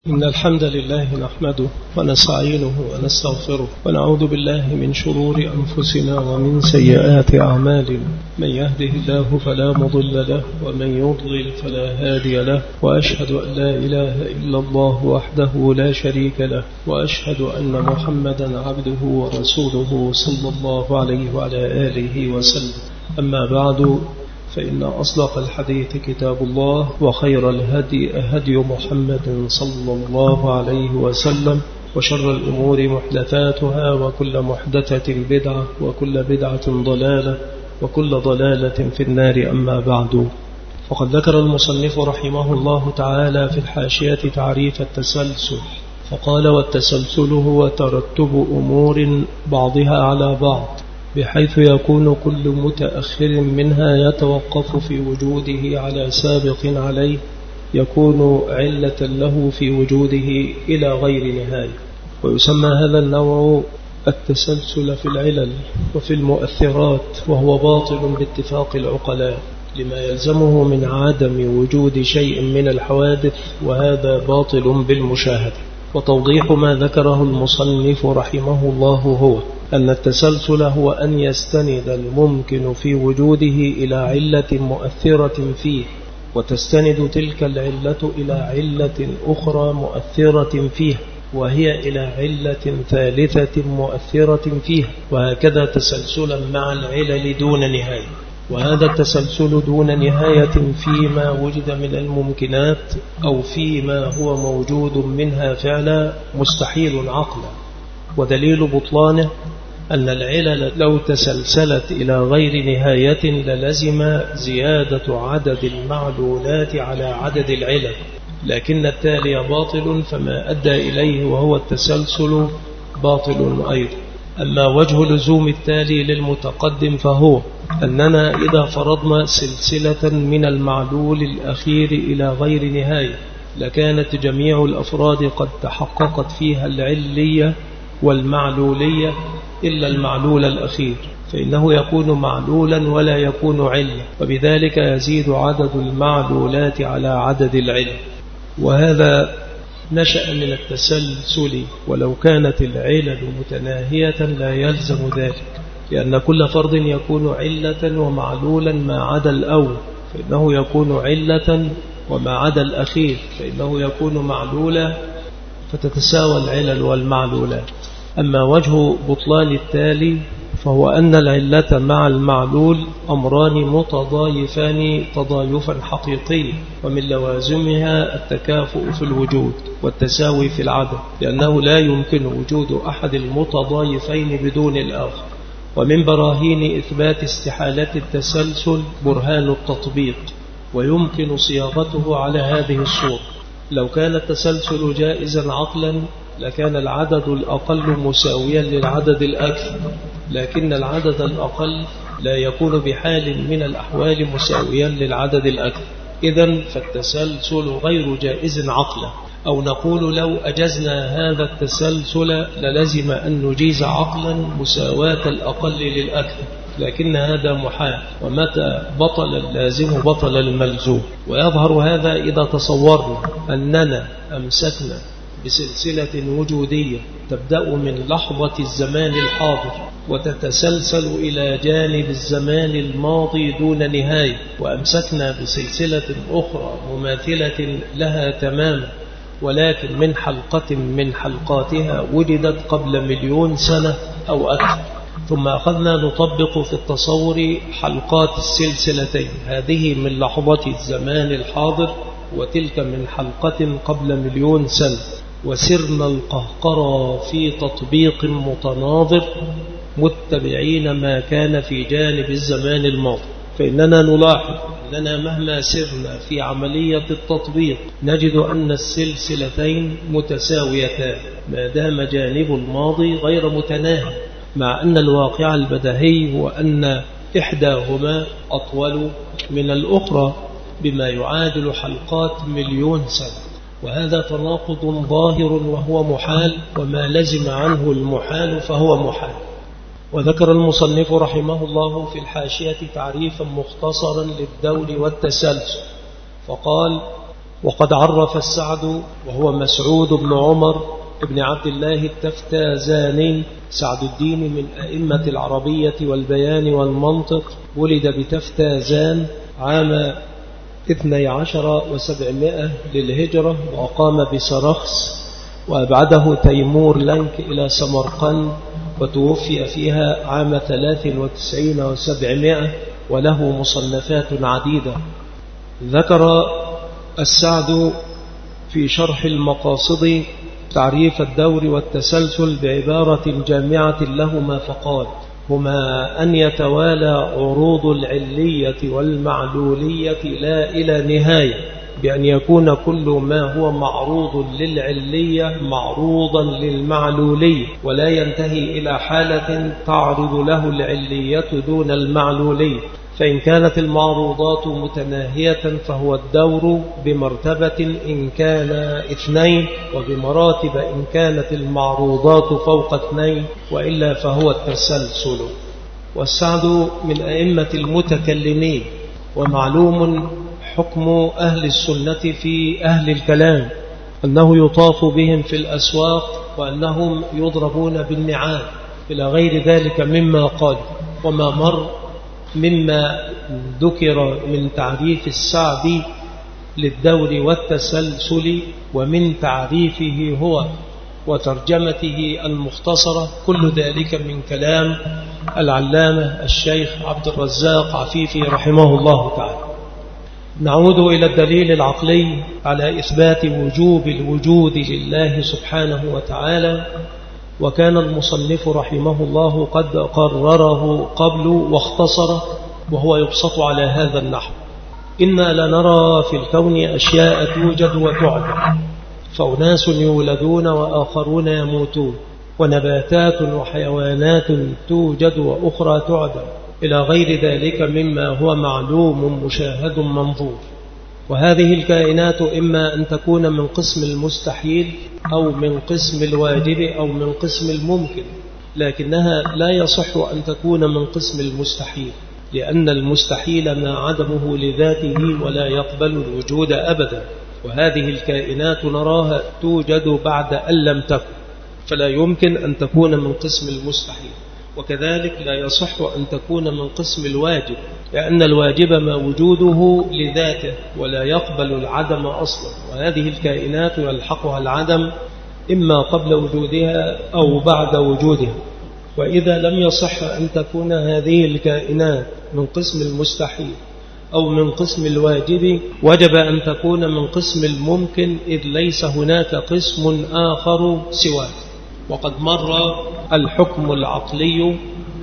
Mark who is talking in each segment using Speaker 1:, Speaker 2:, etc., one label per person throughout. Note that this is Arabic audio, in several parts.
Speaker 1: إن الحمد لله نحمده ونستعينه ونستغفره ونعوذ بالله من شرور أنفسنا ومن سيئات أعمالنا. من يهده الله فلا مضل له ومن يضلل فلا هادي له، وأشهد أن لا إله إلا الله وحده لا شريك له، وأشهد أن محمدا عبده ورسوله صلى الله عليه وعلى آله وسلم. أما بعد، فإن أصدق الحديث كتاب الله، وخير الهدي هدي محمد صلى الله عليه وسلم، وشر الأمور محدثاتها، وكل محدثة بدعة، وكل بدعة ضلالة، وكل ضلالة في النار. أما بعد، فقد ذكر المصنف رحمه الله تعالى في الحاشية تعريف التسلسل، فقال: والتسلسل هو ترتب أمور بعضها على بعض، بحيث يكون كل متأخر منها يتوقف في وجوده على سابق عليه، يكون علة له في وجوده إلى غير نهاية. ويسمى هذا النوع التسلسل في العلل وفي المؤثرات، وهو باطل باتفاق العقلاء لما يلزمه من عدم وجود شيء من الحوادث، وهذا باطل بالمشاهدة. وتوضيح ما ذكره المصنف رحمه الله هو أن التسلسل هو أن يستند الممكن في وجوده إلى علة مؤثرة فيه، وتستند تلك العلة إلى علة أخرى مؤثرة فيه، وهي إلى علة ثالثة مؤثرة فيه، وهكذا تسلسلا مع العلل دون نهاية. وهذا التسلسل دون نهاية فيما وجد من الممكنات أو فيما هو موجود منها فعلا مستحيل عقلا. ودليل بطلانه أن العلل لو تسلسلت إلى غير نهاية للزم زيادة عدد المعلولات على عدد العلل، لكن التالي باطل، فما أدى إليه وهو التسلسل باطل أيضا. أما وجه لزوم التالي للمتقدم فهو أننا إذا فرضنا سلسلة من المعلول الأخير إلى غير نهاية، لكانت جميع الأفراد قد تحققت فيها العلية والمعلولية إلا المعلول الأخير، فإنه يكون معلولا ولا يكون علة، وبذلك يزيد عدد المعلولات على عدد العلة. وهذا نشأ من التسلسل، ولو كانت العلل متناهية لا يلزم ذلك، لأن كل فرد يكون علة ومعلولا ما عدا الأول، فإنه يكون علة، وما عدا الأخير فإنه يكون معلولا، فتتساوى العلل والمعلولات. أما وجه بطلان التالي فهو أن العلة مع المعلول أمران متضايفان تضايفا حقيقيا، ومن لوازمها التكافؤ في الوجود والتساوي في العدد، لأنه لا يمكن وجود أحد المتضايفين بدون الآخر. ومن براهين إثبات استحالة التسلسل برهان التطبيق، ويمكن صياغته على هذه الصورة: لو كان التسلسل جائزا عقلا لكان العدد الأقل مساويا للعدد الأكثر، لكن العدد الأقل لا يكون بحال من الأحوال مساويا للعدد الأكثر، إذن فالتسلسل غير جائز عقلا. أو نقول لو أجزنا هذا التسلسل للزم أن نجيز عقلا مساواة الأقل للأكثر، لكن هذا محال، ومتى بطل اللازم بطل الملزوم. ويظهر هذا إذا تصورنا أننا أمسكنا بسلسلة وجودية تبدأ من لحظة الزمان الحاضر وتتسلسل إلى جانب الزمان الماضي دون نهاية، وأمسكنا بسلسلة أخرى مماثلة لها تماما، ولكن من حلقة من حلقاتها وجدت قبل 1,000,000 سنة أو أكثر، ثم أخذنا نطبق في التصور حلقات السلسلتين، هذه من لحظة الزمان الحاضر وتلك من حلقة قبل 1,000,000 سنة، وسرنا القهقرى في تطبيق متناظر متبعين ما كان في جانب الزمان الماضي. فإننا نلاحظ أننا مهما سرنا في عملية التطبيق نجد أن السلسلتين متساويتان ما دام جانب الماضي غير متناهي، مع أن الواقع البديهي هو أن إحداهما أطول من الأخرى بما يعادل حلقات 1,000,000 سنة، وهذا تناقض ظاهر وهو محال، وما لزم عنه المحال فهو محال. وذكر المصنف رحمه الله في الحاشية تعريفا مختصرا للدور والتسلسل، فقال: وقد عرف السعد وهو مسعود بن عمر ابن عبد الله التفتازاني سعد الدين من أئمة العربية والبيان والمنطق، ولد بتفتازان عام 12 و700 للهجرة، وأقام بسرخس، وأبعده تيمور لنك إلى سمرقند، وتوفي فيها عام 93 و700، وله مصنفات عديدة. ذكر السعد في شرح المقاصد تعريف الدور والتسلسل بعبارة جامعة لهما فقال: هما أن يتوالى عروض العلية والمعلولية لا إلى نهاية، بأن يكون كل ما هو معروض للعلية معروضا للمعلولية، ولا ينتهي إلى حالة تعرض له العلية دون المعلولية. فإن كانت المعروضات متناهية فهو الدور بمرتبة إن كان 2، وبمراتب إن كانت المعروضات فوق 2، وإلا فهو التسلسل. والسعد من أئمة المتكلمين، ومعلوم حكم أهل السنة في أهل الكلام أنه يطاف بهم في الأسواق، وأنهم يضربون بالنعال إلى غير ذلك مما قال. وما مر مما ذكر من تعريف السعد للدور والتسلسل ومن تعريفه هو وترجمته المختصرة، كل ذلك من كلام العلامة الشيخ عبد الرزاق عفيفي رحمه الله تعالى. نعود إلى الدليل العقلي على إثبات وجوب الوجود لله سبحانه وتعالى، وكان المصنف رحمه الله قد قرره قبل واختصره، وهو يبسط على هذا النحو: إنا لنرى في الكون أشياء توجد وتعدم، فأناس يولدون وآخرون يموتون، ونباتات وحيوانات توجد وأخرى تعدم، إلى غير ذلك مما هو معلوم مشاهد منظور. وهذه الكائنات إما أن تكون من قسم المستحيل، أو من قسم الواجب، أو من قسم الممكن، لكنها لا يصح أن تكون من قسم المستحيل، لأن المستحيل ما عدمه لذاته ولا يقبل الوجود أبدا. وهذه الكائنات نراها توجد بعد أن لم تكن، فلا يمكن أن تكون من قسم المستحيل. وكذلك لا يصح أن تكون من قسم الواجب، لأن الواجب ما وجوده لذاته ولا يقبل العدم أصلا. وهذه الكائنات يلحقها العدم إما قبل وجودها أو بعد وجودها. وإذا لم يصح أن تكون هذه الكائنات من قسم المستحيل أو من قسم الواجب، وجب أن تكون من قسم الممكن، إذ ليس هناك قسم آخر سواه. وقد مر الحكم العقلي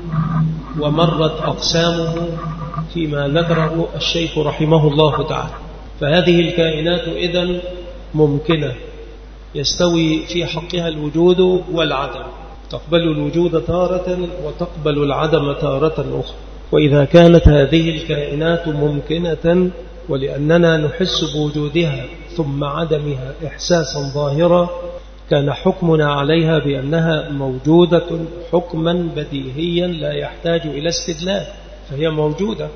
Speaker 1: ومرت أقسامه فيما ذكره الشيخ رحمه الله تعالى. فهذه الكائنات إذن ممكنة، يستوي في حقها الوجود والعدم، تقبل الوجود تارة وتقبل العدم تارة أخرى. وإذا كانت هذه الكائنات ممكنة، ولأننا نحس بوجودها ثم عدمها إحساسا ظاهرا، كان حكمنا عليها بأنها موجودة حكما بديهيا لا يحتاج إلى استدلال، فهي موجودة.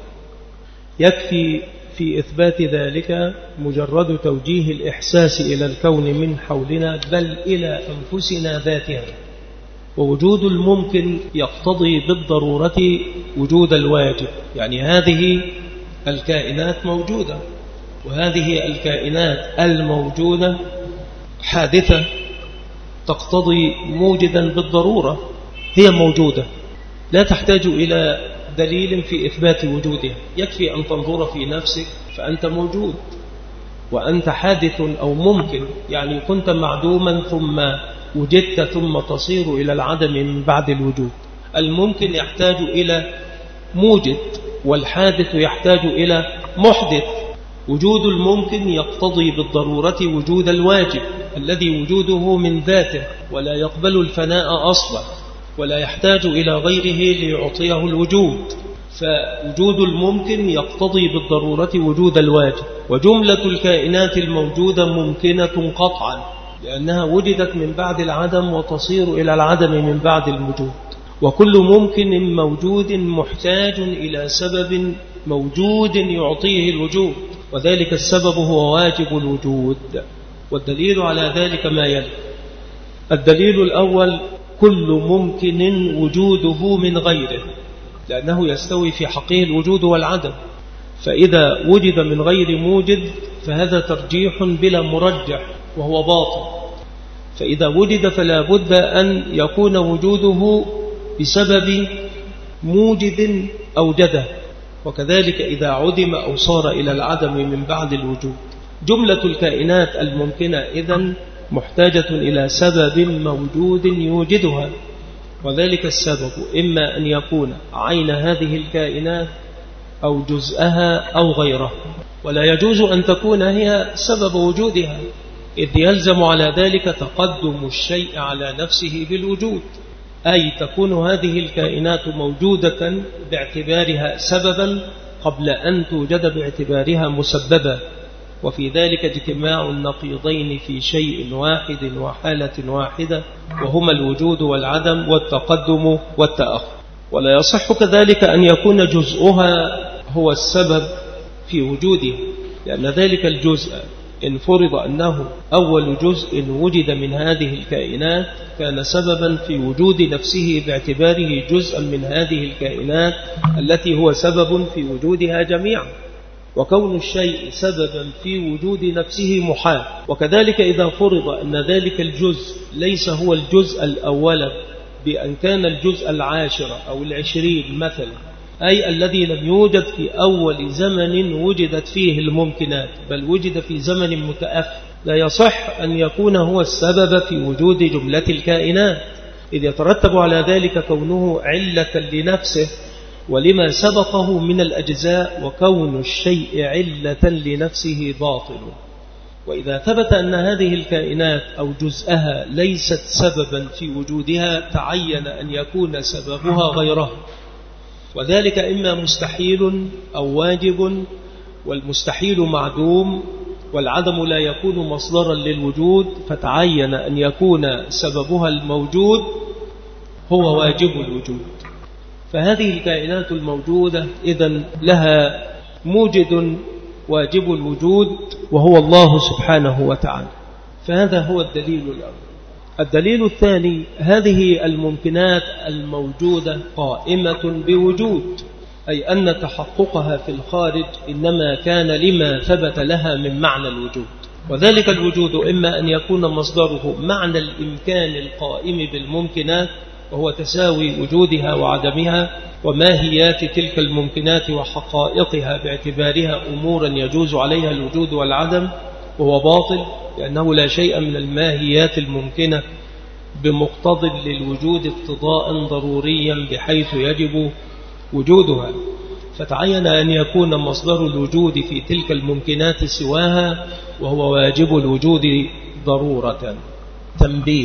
Speaker 1: يكفي في إثبات ذلك مجرد توجيه الإحساس إلى الكون من حولنا، بل إلى أنفسنا ذاتها. ووجود الممكن يقتضي بالضرورة وجود الواجب، يعني هذه الكائنات موجودة، وهذه الكائنات الموجودة حادثة تقتضي موجدا بالضرورة، هي موجودة لا تحتاج إلى دليل في إثبات وجودها. يكفي أن تنظر في نفسك فأنت موجود، وأنت حادث أو ممكن، يعني كنت معدوما ثم وجدت ثم تصير إلى العدم من بعد الوجود. الممكن يحتاج إلى موجد، والحادث يحتاج إلى محدث. وجود الممكن يقتضي بالضرورة وجود الواجب الذي وجوده من ذاته ولا يقبل الفناء أصلا، ولا يحتاج إلى غيره ليعطيه الوجود. فوجود الممكن يقتضي بالضرورة وجود الواجب. وجملة الكائنات الموجودة ممكنة قطعا، لأنها وجدت من بعد العدم وتصير إلى العدم من بعد الوجود. وكل ممكن موجود محتاج إلى سبب موجود يعطيه الوجود. وذلك السبب هو واجب الوجود. والدليل على ذلك ما يلي. الدليل الأول: كل ممكن وجوده من غيره، لأنه يستوي في حقه الوجود والعدم، فإذا وجد من غير موجد فهذا ترجيح بلا مرجح وهو باطل. فإذا وجد فلا بد أن يكون وجوده بسبب موجد أوجده، وكذلك إذا عدم أو صار إلى العدم من بعد الوجود. جملة الكائنات الممكنة إذن محتاجة إلى سبب موجود يوجدها، وذلك السبب إما أن يكون عين هذه الكائنات أو جزءها أو غيره، ولا يجوز أن تكون هي سبب وجودها، إذ يلزم على ذلك تقدم الشيء على نفسه بالوجود، أي تكون هذه الكائنات موجودة باعتبارها سببا قبل أن توجد باعتبارها مسببا، وفي ذلك اجتماع النقيضين في شيء واحد وحالة واحدة، وهما الوجود والعدم والتقدم والتأخر. ولا يصح كذلك أن يكون جزءها هو السبب في وجودها، لأن ذلك الجزء إن فرض أنه أول جزء وجد من هذه الكائنات كان سببا في وجود نفسه باعتباره جزءا من هذه الكائنات التي هو سبب في وجودها جميعا، وكون الشيء سببا في وجود نفسه محال. وكذلك إذا فرض أن ذلك الجزء ليس هو الجزء الأول بأن كان الجزء العاشر أو العشرين مثلا، أي الذي لم يوجد في أول زمن وجدت فيه الممكنات، بل وجد في زمن متأخر، لا يصح أن يكون هو السبب في وجود جملة الكائنات، إذ يترتب على ذلك كونه علة لنفسه ولما سبقه من الأجزاء، وكون الشيء علة لنفسه باطل. وإذا ثبت أن هذه الكائنات أو جزءها ليست سببا في وجودها تعين أن يكون سببها غيرها، وذلك إما مستحيل أو واجب، والمستحيل معدوم، والعدم لا يكون مصدرا للوجود، فتعين أن يكون سببها الموجود هو واجب الوجود. فهذه الكائنات الموجودة إذن لها موجد واجب الوجود وهو الله سبحانه وتعالى، فهذا هو الدليل الأول. الدليل الثاني: هذه الممكنات الموجودة قائمة بوجود، أي أن تحققها في الخارج إنما كان لما ثبت لها من معنى الوجود، وذلك الوجود إما أن يكون مصدره معنى الإمكان القائم بالممكنات، وهو تساوي وجودها وعدمها وماهيات تلك الممكنات وحقائقها باعتبارها أمورا يجوز عليها الوجود والعدم، وهو باطل، لأنه لا شيء من الماهيات الممكنة بمقتض للوجود اقتضاء ضروريا بحيث يجب وجودها، فتعين أن يكون مصدر الوجود في تلك الممكنات سواها، وهو واجب الوجود ضرورة. تنبيه: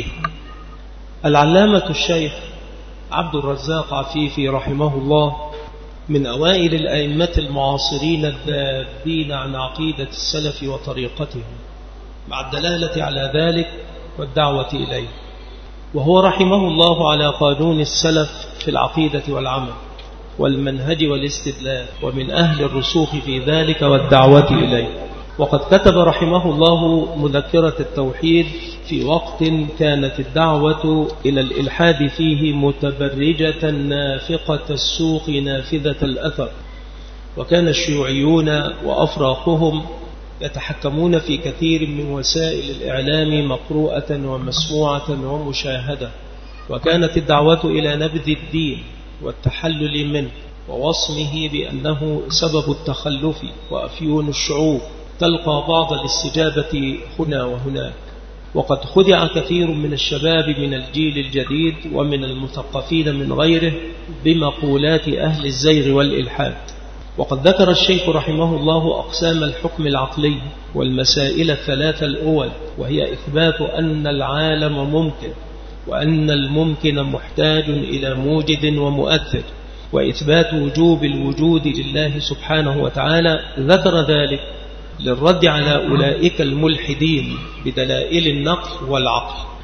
Speaker 1: العلامة الشيخ عبد الرزاق عفيفي رحمه الله من أوائل الأئمة المعاصرين الذابين عن عقيدة السلف وطريقتهم، مع الدلالة على ذلك والدعوة إليه، وهو رحمه الله على قانون السلف في العقيدة والعمل والمنهج والاستدلال، ومن أهل الرسوخ في ذلك والدعوة إليه. وقد كتب رحمه الله مذكرة التوحيد في وقت كانت الدعوة إلى الإلحاد فيه متبرجة نافقة السوق نافذة الأثر، وكان الشيوعيون وأفراقهم يتحكمون في كثير من وسائل الإعلام مقروءة ومسموعة ومشاهدة، وكانت الدعوة إلى نبذ الدين والتحلل منه ووصمه بأنه سبب التخلف وأفيون الشعوب تلقى بعض الاستجابة هنا وهناك. وقد خدع كثير من الشباب من الجيل الجديد ومن المثقفين من غيره بمقولات أهل الزيغ والإلحاد. وقد ذكر الشيخ رحمه الله أقسام الحكم العقلي والمسائل الثلاثة الأول، وهي إثبات أن العالم ممكن، وأن الممكن محتاج إلى موجد ومؤثر، وإثبات وجوب الوجود لله سبحانه وتعالى. ذكر ذلك للرد على أولئك الملحدين بدلائل النقل والعقل،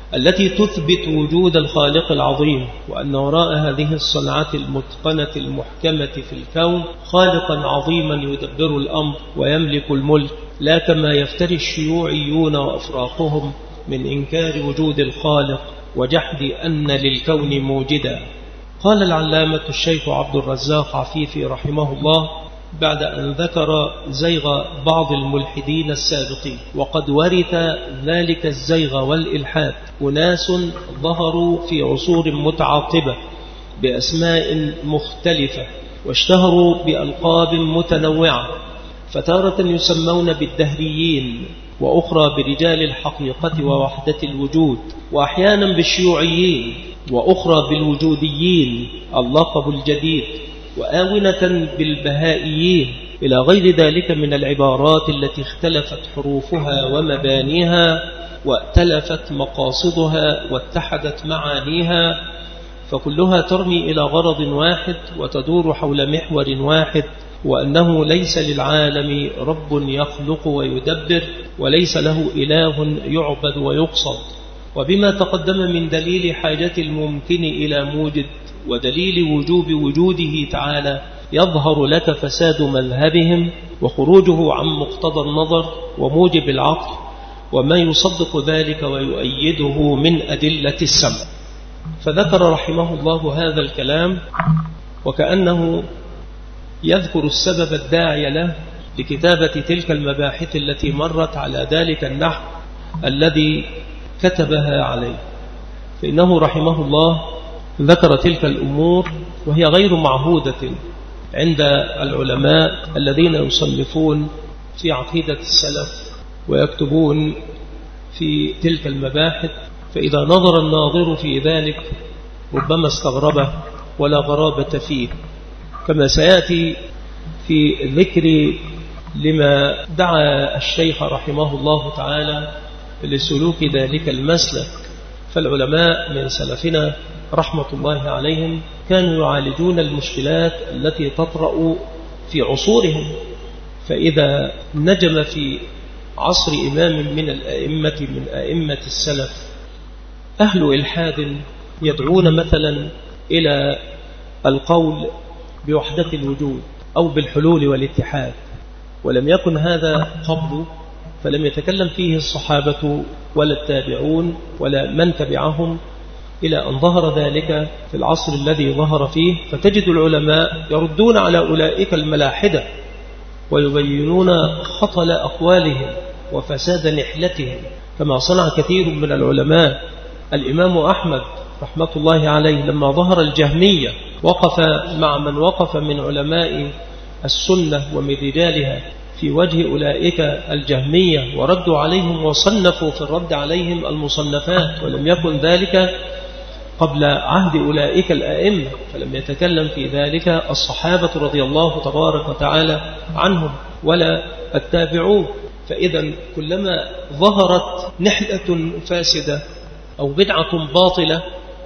Speaker 1: التي تثبت وجود الخالق العظيم، وأن وراء هذه الصنعة المتقنة المحكمة في الكون خالقا عظيما يدبر الأمر ويملك الملك، لا كما يفتري الشيوعيون وأفراقهم من إنكار وجود الخالق وجحد أن للكون موجدا. قال العلامة الشيخ عبد الرزاق عفيفي رحمه الله بعد أن ذكر زيغ بعض الملحدين السابقين: وقد ورث ذلك الزيغ والإلحاد أناس ظهروا في عصور متعاقبة بأسماء مختلفة، واشتهروا بألقاب متنوعة، فتارة يسمون بالدهريين، وأخرى برجال الحقيقة ووحدة الوجود، وأحيانا بالشيوعيين، وأخرى بالوجوديين اللقب الجديد، وآونة بالبهائيين، إلى غير ذلك من العبارات التي اختلفت حروفها ومبانيها، واتلفت مقاصدها واتحدت معانيها، فكلها ترمي إلى غرض واحد وتدور حول محور واحد، وأنه ليس للعالم رب يخلق ويدبر، وليس له إله يعبد ويقصد. وبما تقدم من دليل حاجة الممكن إلى موجد ودليل وجوب وجوده تعالى يظهر لك فساد مذهبهم وخروجه عن مقتضى النظر وموجب العقل، وما يصدق ذلك ويؤيده من أدلة السمع. فذكر رحمه الله هذا الكلام وكأنه يذكر السبب الداعي له لكتابة تلك المباحث التي مرت على ذلك النحو الذي كتبها عليه، فإنه رحمه الله ذكر تلك الأمور وهي غير معهودة عند العلماء الذين يصنفون في عقيدة السلف ويكتبون في تلك المباحث، فإذا نظر الناظر في ذلك ربما استغربه ولا غرابة فيه، كما سيأتي في ذكر لما دعا الشيخ رحمه الله تعالى لسلوك ذلك المسلك. فالعلماء من سلفنا رحمة الله عليهم كانوا يعالجون المشكلات التي تطرأ في عصورهم، فإذا نجم في عصر إمام من الأئمة من أئمة السلف أهل إلحاد يدعون مثلا إلى القول بوحدة الوجود أو بالحلول والاتحاد، ولم يكن هذا قبل، فلم يتكلم فيه الصحابة ولا التابعون ولا من تبعهم إلى أن ظهر ذلك في العصر الذي ظهر فيه، فتجد العلماء يردون على أولئك الملاحدة ويبينون خطل أقوالهم وفساد نحلتهم، كما صنع كثير من العلماء. الإمام أحمد رحمة الله عليه لما ظهر الجهمية وقف مع من وقف من علماء السنة ومن رجالها في وجه أولئك الجهمية، وردوا عليهم وصنفوا في الرد عليهم المصنفات، ولم يكن ذلك قبل عهد أولئك الأئمة، فلم يتكلم في ذلك الصحابة رضي الله تبارك وتعالى عنهم ولا التابعون. فإذا كلما ظهرت نحلة فاسدة أو بدعة باطلة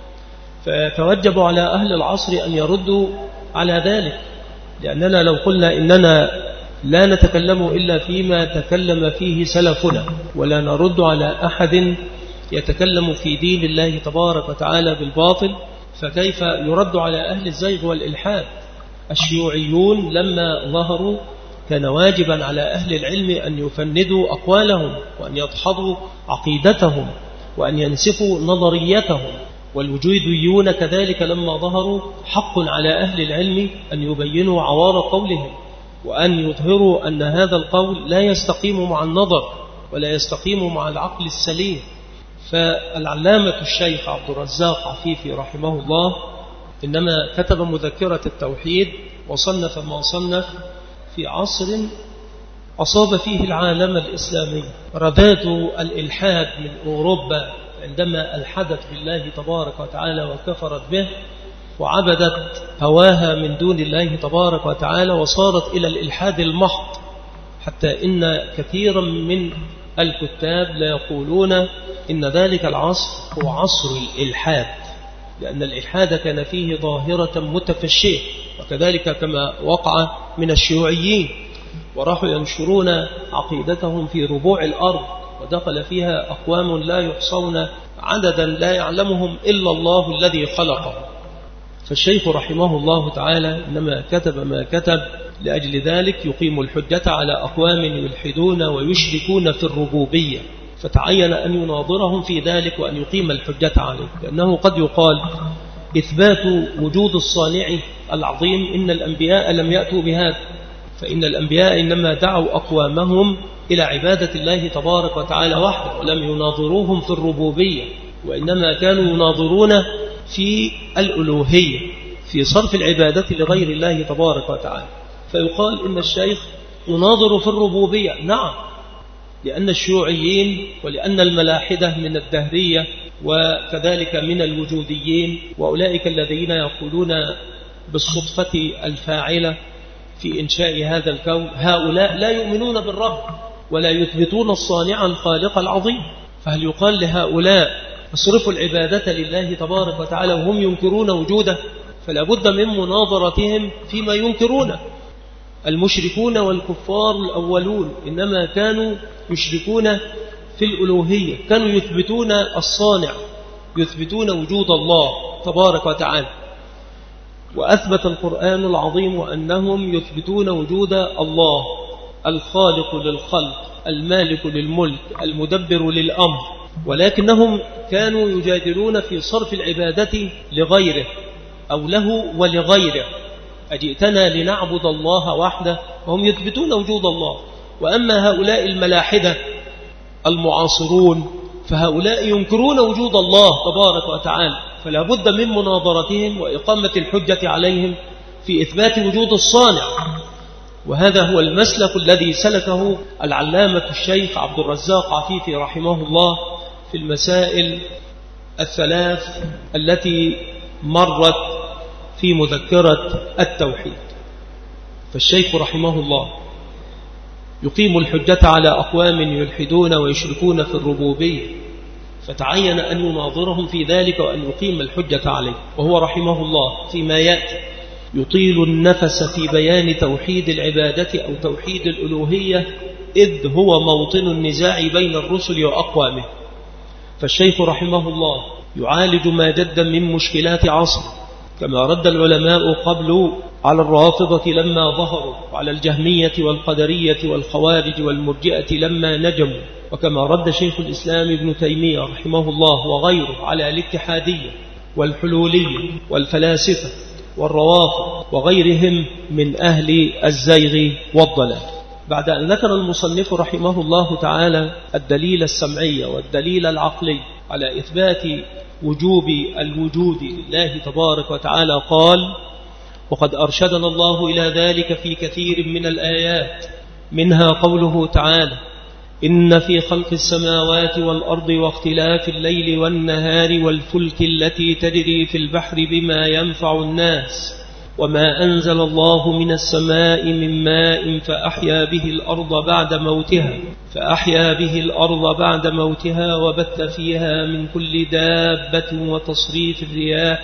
Speaker 1: فتوجب على أهل العصر أن يردوا على ذلك، لأننا لو قلنا إننا لا نتكلم إلا فيما تكلم فيه سلفنا ولا نرد على أحد يتكلم في دين الله تبارك وتعالى بالباطل، فكيف يرد على أهل الزيغ والإلحاد؟ الشيوعيون لما ظهروا كان واجبا على أهل العلم أن يفندوا أقوالهم وأن يدحضوا عقيدتهم وأن ينسفوا نظريتهم، والوجوديون كذلك لما ظهروا حق على أهل العلم أن يبينوا عوار قولهم وأن يظهروا أن هذا القول لا يستقيم مع النظر ولا يستقيم مع العقل السليم. فالعلامة الشيخ عبد الرزاق عفيفي رحمه الله إنما كتب مذكرة التوحيد وصنف ما صنف في عصر أصاب فيه العالم الإسلامي رذاذ الإلحاد من أوروبا، عندما ألحدت بالله تبارك وتعالى وكفرت به وعبدت هواها من دون الله تبارك وتعالى، وصارت إلى الإلحاد المحض، حتى إن كثيرا من الكتاب لا يقولون إن ذلك العصر هو عصر الإلحاد، لأن الإلحاد كان فيه ظاهرة متفشية، وكذلك كما وقع من الشيوعيين، وراحوا ينشرون عقيدتهم في ربوع الأرض ودخل فيها أقوام لا يحصون عددا لا يعلمهم إلا الله الذي خلقهم. فالشيخ رحمه الله تعالى إنما كتب ما كتب لأجل ذلك يقيم الحجة على أقوام يلحدون ويشركون في الربوبية، فتعين أن يناظرهم في ذلك وأن يقيم الحجة عليه، لأنه قد يقال إثبات وجود الصانع العظيم إن الأنبياء لم يأتوا بهذا، فإن الأنبياء إنما دعوا أقوامهم إلى عبادة الله تبارك وتعالى وحده، ولم يناظروهم في الربوبية، وإنما كانوا يناظرون في الألوهية، في صرف العبادة لغير الله تبارك وتعالى. فيقال إن الشيخ يناظر في الربوبية، نعم، لأن الشيوعيين ولأن الملاحدة من الدهرية وكذلك من الوجوديين وأولئك الذين يقولون بالصدفة الفاعلة في إنشاء هذا الكون، هؤلاء لا يؤمنون بالرب ولا يثبتون الصانع الخالق العظيم. فهل يقال لهؤلاء اصرفوا العبادة لله تبارك وتعالى وهم ينكرون وجوده؟ فلا بد من مناظرتهم فيما ينكرونه. المشركون والكفار الأولون إنما كانوا يشركون في الألوهية، كانوا يثبتون الصانع، يثبتون وجود الله تبارك وتعالى، وأثبت القرآن العظيم أنهم يثبتون وجود الله الخالق للخلق، المالك للملك، المدبر للأمر، ولكنهم كانوا يجادلون في صرف العبادة لغيره أو له ولغيره. أجئتنا لنعبد الله وحده، وهم يثبتون وجود الله. وأما هؤلاء الملاحدة المعاصرون فهؤلاء ينكرون وجود الله تبارك وتعالى، فلا بد من مناظرتهم وإقامة الحجة عليهم في إثبات وجود الصانع. وهذا هو المسلك الذي سلكه العلامة الشيخ عبد الرزاق عفيفي رحمه الله في المسائل الثلاث التي مرت في مذكرة التوحيد. فالشيخ رحمه الله يقيم الحجة على أقوام يلحدون ويشركون في الربوبية، فتعين أن يناظرهم في ذلك وأن يقيم الحجة عليه. وهو رحمه الله فيما يأتي يطيل النفس في بيان توحيد العبادة أو توحيد الألوهية، إذ هو موطن النزاع بين الرسل وأقوامه. فالشيخ رحمه الله يعالج ما جد من مشكلات عصر، كما رد العلماء قبل على الرافضة لما ظهروا، وعلى الجهمية والقدرية والخوارج والمرجئة لما نجموا، وكما رد شيخ الإسلام ابن تيمية رحمه الله وغيره على الاتحادية والحلولية والفلاسفة والروافض وغيرهم من أهل الزيغ والضلال. بعد أن ذكر المصنف رحمه الله تعالى الدليل السمعي والدليل العقلي على إثبات وجوب الوجود لله تبارك وتعالى، قال: وقد أرشدنا الله إلى ذلك في كثير من الآيات، منها قوله تعالى: إن في خلق السماوات والأرض واختلاف الليل والنهار والفلك التي تجري في البحر بما ينفع الناس وما أنزل الله من السماء من ماء فأحيا به الأرض بعد موتها وبث فيها من كل دابة وتصريف الرياح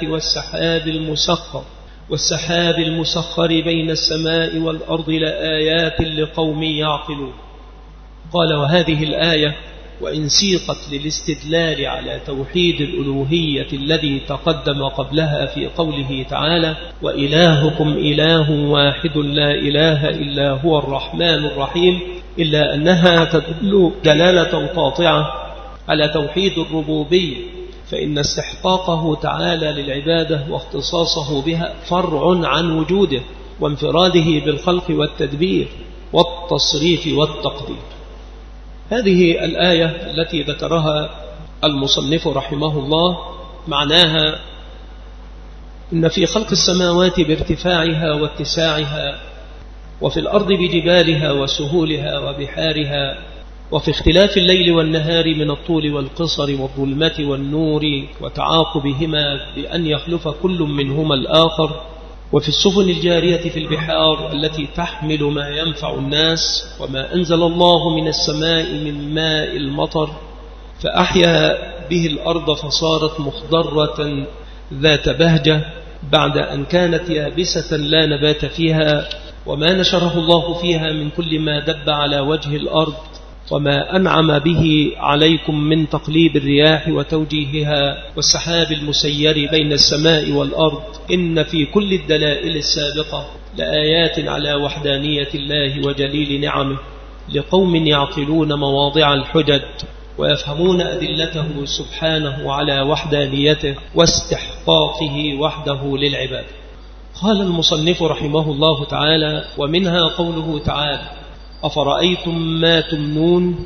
Speaker 1: والسحاب المسخر بين السماء والأرض لآيات لقوم يعقلون. قال: وهذه الآية وإن سيقت للاستدلال على توحيد الألوهية الذي تقدم قبلها في قوله تعالى: وإلهكم إله واحد لا إله إلا هو الرحمن الرحيم، إلا أنها تدل دلالة قاطعة على توحيد الربوبية، فإن استحقاقه تعالى للعبادة واختصاصه بها فرع عن وجوده وانفراده بالخلق والتدبير والتصريف والتقدير. هذه الآية التي ذكرها المصنف رحمه الله معناها إن في خلق السماوات بارتفاعها واتساعها، وفي الأرض بجبالها وسهولها وبحارها، وفي اختلاف الليل والنهار من الطول والقصر والظلمة والنور وتعاقبهما بأن يخلف كل منهما الآخر، وفي السفن الجارية في البحار التي تحمل ما ينفع الناس، وما أنزل الله من السماء من ماء المطر فأحيا به الأرض فصارت مخضرة ذات بهجة بعد أن كانت يابسة لا نبات فيها، وما نشره الله فيها من كل ما دب على وجه الأرض وما أنعم به عليكم من تقليب الرياح وتوجيهها والسحاب المسير بين السماء والأرض، إن في كل الدلائل السابقة لآيات على وحدانية الله وجليل نعمه لقوم يعقلون مواضع الحجج ويفهمون أدلته سبحانه على وحدانيته واستحقاقه وحده للعباد. قال المصنف رحمه الله تعالى: ومنها قوله تعالى: أفرأيتم ما تمنون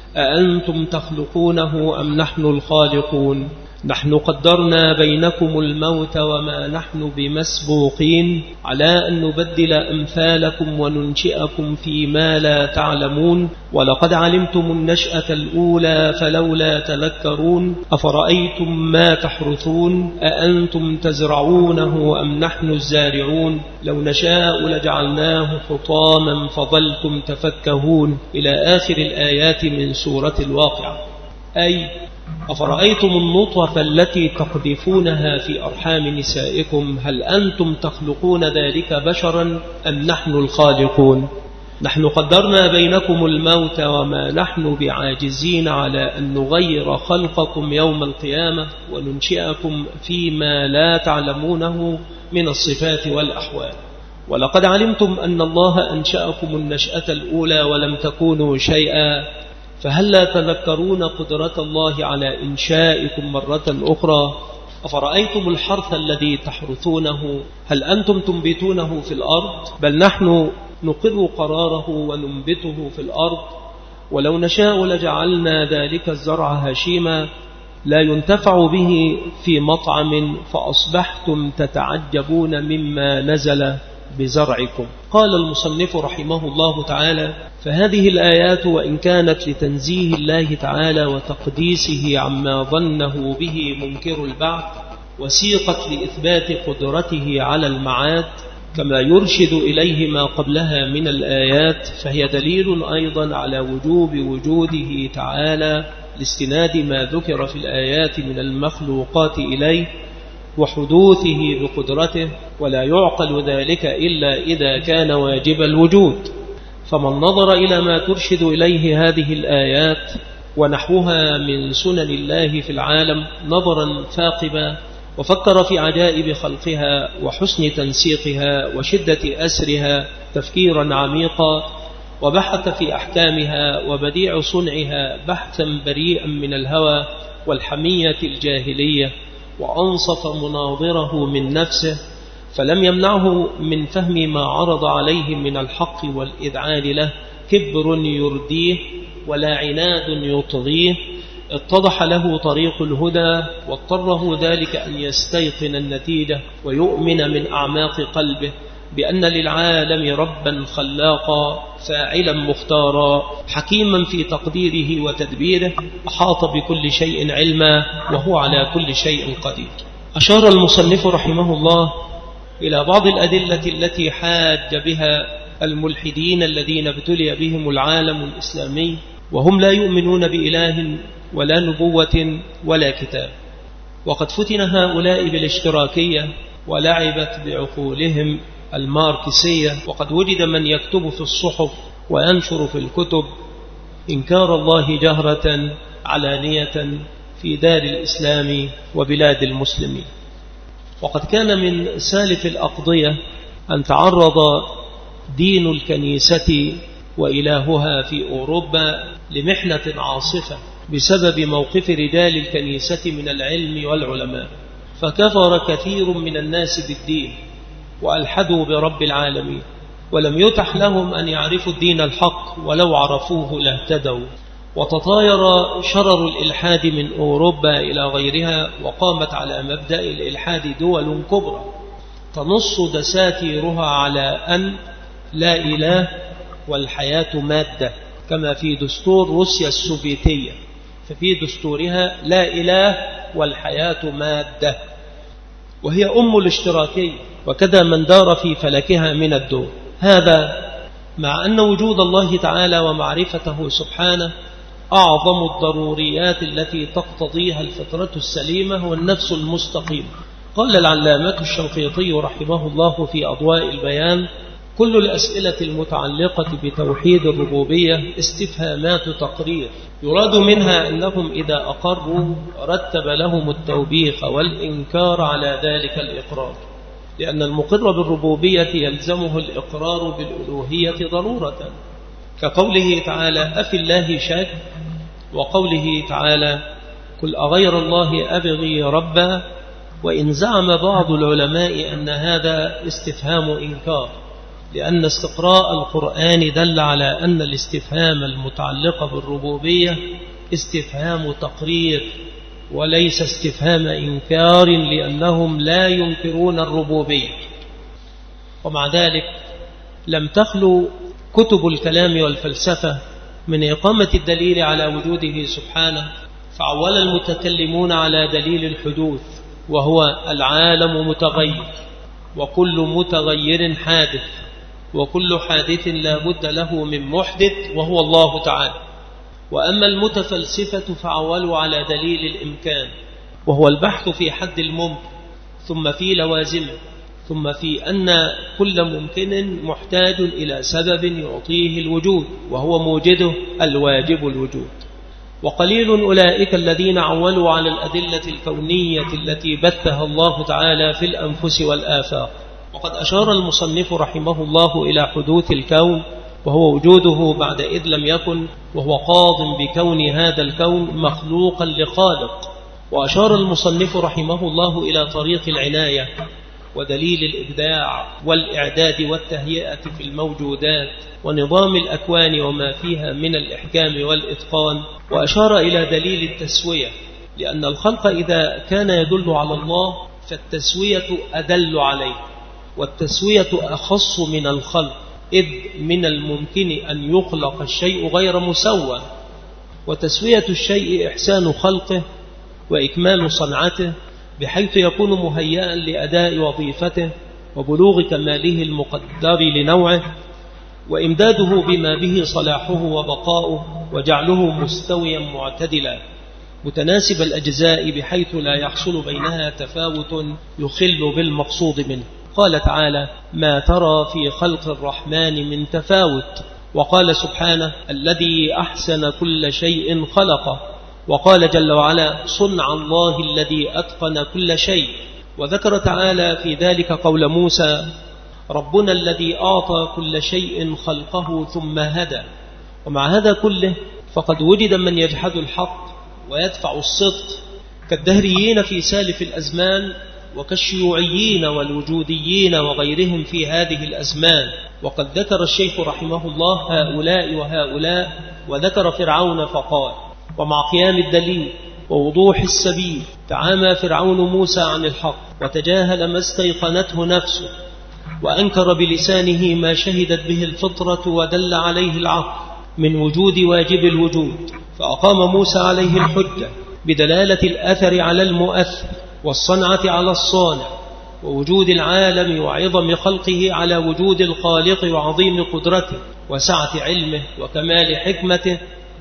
Speaker 1: أأنتم تخلقونه أم نحن الخالقون نحن قدرنا بينكم الموت وما نحن بمسبوقين على أن نبدل أمثالكم وننشئكم فيما لا تعلمون ولقد علمتم النشأة الأولى فلولا تذكرون أفرأيتم ما تحرثون أأنتم تزرعونه أم نحن الزارعون لو نشاء لجعلناه حطاما فظلتم تفكهون إلى آخر الآيات من سورة الواقعة. أي أفرأيتم النطفة التي تقذفونها في أرحام نسائكم هل أنتم تخلقون ذلك بشرا أم نحن الخالقون نحن قدرنا بينكم الموت وما نحن بعاجزين على أن نغير خلقكم يوم القيامة وننشئكم فيما لا تعلمونه من الصفات والأحوال ولقد علمتم أن الله أنشأكم النشأة الأولى ولم تكونوا شيئا فهل لا تذكرون قدرة الله على إنشائكم مرة أخرى أفرأيتم الحرث الذي تحرثونه هل أنتم تنبتونه في الأرض بل نحن نقر قراره وننبته في الأرض ولو نشاء لجعلنا ذلك الزرع هشيما لا ينتفع به في مطعم فأصبحتم تتعجبون مما نزل بزرعكم. قال المصنف رحمه الله تعالى: فهذه الآيات وإن كانت لتنزيه الله تعالى وتقديسه عما ظنه به منكر البعث وسيقت لإثبات قدرته على المعاد كما يرشد إليه ما قبلها من الآيات فهي دليل أيضا على وجوب وجوده تعالى لاستناد ما ذكر في الآيات من المخلوقات إليه وحدوثه بقدرته ولا يعقل ذلك إلا إذا كان واجب الوجود. فمن نظر إلى ما ترشد إليه هذه الآيات ونحوها من سنن الله في العالم نظرا ثاقبا وفكر في عجائب خلقها وحسن تنسيقها وشدة أسرها تفكيرا عميقا وبحث في أحكامها وبديع صنعها بحثا بريئا من الهوى والحمية الجاهلية وأنصف مناظره من نفسه فلم يمنعه من فهم ما عرض عليه من الحق والإذعان له كبر يرديه ولا عناد يطغيه اتضح له طريق الهدى واضطره ذلك أن يستيقن النتيجة ويؤمن من أعماق قلبه بأن للعالم ربا خلاقا فاعلا مختارا حكيما في تقديره وتدبيره أحاط بكل شيء علما وهو على كل شيء قدير. أشار المصنف رحمه الله إلى بعض الأدلة التي حاج بها الملحدين الذين ابتلي بهم العالم الإسلامي وهم لا يؤمنون بإله ولا نبوة ولا كتاب وقد فتن هؤلاء بالاشتراكية ولعبت بعقولهم الماركسية وقد وجد من يكتب في الصحف وينشر في الكتب إنكار الله جهرة علانية في دار الإسلام وبلاد المسلمين. وقد كان من سالف الأقضية أن تعرض دين الكنيسة وإلهها في أوروبا لمحنة عاصفة بسبب موقف رجال الكنيسة من العلم والعلماء فكفر كثير من الناس بالدين وألحدوا برب العالمين ولم يتح لهم أن يعرفوا الدين الحق ولو عرفوه لاهتدوا وتطاير شرر الإلحاد من أوروبا إلى غيرها وقامت على مبدأ الإلحاد دول كبرى تنص دساتيرها على أن لا إله والحياة مادة كما في دستور روسيا السوفيتية ففي دستورها لا إله والحياة مادة وهي أم الاشتراكية وكذا من دار في فلكها من الدول. هذا مع أن وجود الله تعالى ومعرفته سبحانه أعظم الضروريات التي تقتضيها الفطرة السليمة والنفس المستقيمة. قال العلامة الشنقيطي رحمه الله في أضواء البيان: كل الأسئلة المتعلقة بتوحيد الربوبية استفهامات تقرير يراد منها أنهم إذا أقروا رتب لهم التوبيخ والإنكار على ذلك الإقرار، لأن المقر بالربوبية يلزمه الإقرار بالألوهية ضرورة، كقوله تعالى أفي الله شك، وقوله تعالى قل أغير الله أبغي ربا. وإن زعم بعض العلماء أن هذا استفهام إنكار، لأن استقراء القرآن دل على أن الاستفهام المتعلق بالربوبية استفهام تقرير وليس استفهام إنكار، لأنهم لا ينكرون الربوبية. ومع ذلك لم تخلو كتب الكلام والفلسفة من إقامة الدليل على وجوده سبحانه، فعول المتكلمون على دليل الحدوث، وهو العالم متغير، وكل متغير حادث، وكل حادث لا بد له من محدث وهو الله تعالى. وأما المتفلسفة فعولوا على دليل الإمكان، وهو البحث في حد الممكن، ثم في لوازمه، ثم في أن كل ممكن محتاج إلى سبب يعطيه الوجود، وهو موجده الواجب الوجود. وقليل أولئك الذين عولوا على الأدلة الكونية التي بثها الله تعالى في الأنفس والآفاق. وقد أشار المصنف رحمه الله إلى حدوث الكون، وهو وجوده بعد إذ لم يكن، وهو قاض بكون هذا الكون مخلوقا لخالق. وأشار المصنف رحمه الله إلى طريق العناية ودليل الإبداع والإعداد والتهيئة في الموجودات ونظام الأكوان وما فيها من الإحكام والإتقان. وأشار إلى دليل التسوية، لأن الخلق إذا كان يدل على الله فالتسوية أدل عليه، والتسوية أخص من الخلق، إذ من الممكن أن يخلق الشيء غير مسوى، وتسوية الشيء إحسان خلقه وإكمال صنعته بحيث يكون مهيئا لأداء وظيفته وبلوغ كماله المقدر لنوعه، وإمداده بما به صلاحه وبقاؤه، وجعله مستويا معتدلا متناسب الأجزاء بحيث لا يحصل بينها تفاوت يخل بالمقصود منه. قال تعالى ما ترى في خلق الرحمن من تفاوت. وقال سبحانه الذي أحسن كل شيء خلقه. وقال جل وعلا صنع الله الذي أتقن كل شيء. وذكر تعالى في ذلك قول موسى ربنا الذي أعطى كل شيء خلقه ثم هدى. ومع هذا كله فقد وجد من يجحد الحق ويدفع الصدق كالدهريين في سالف الأزمان، وكالشيوعيين والوجوديين وغيرهم في هذه الأزمان. وقد ذكر الشيخ رحمه الله هؤلاء وهؤلاء، وذكر فرعون فقال ومع قيام الدليل ووضوح السبيل تعامى فرعون موسى عن الحق، وتجاهل ما استيقنته نفسه، وأنكر بلسانه ما شهدت به الفطرة ودل عليه العقل من وجود واجب الوجود، فأقام موسى عليه الحجة بدلالة الأثر على المؤثر، والصنعة على الصانع، ووجود العالم وعظم خلقه على وجود الخالق وعظيم قدرته وسعة علمه وكمال حكمته،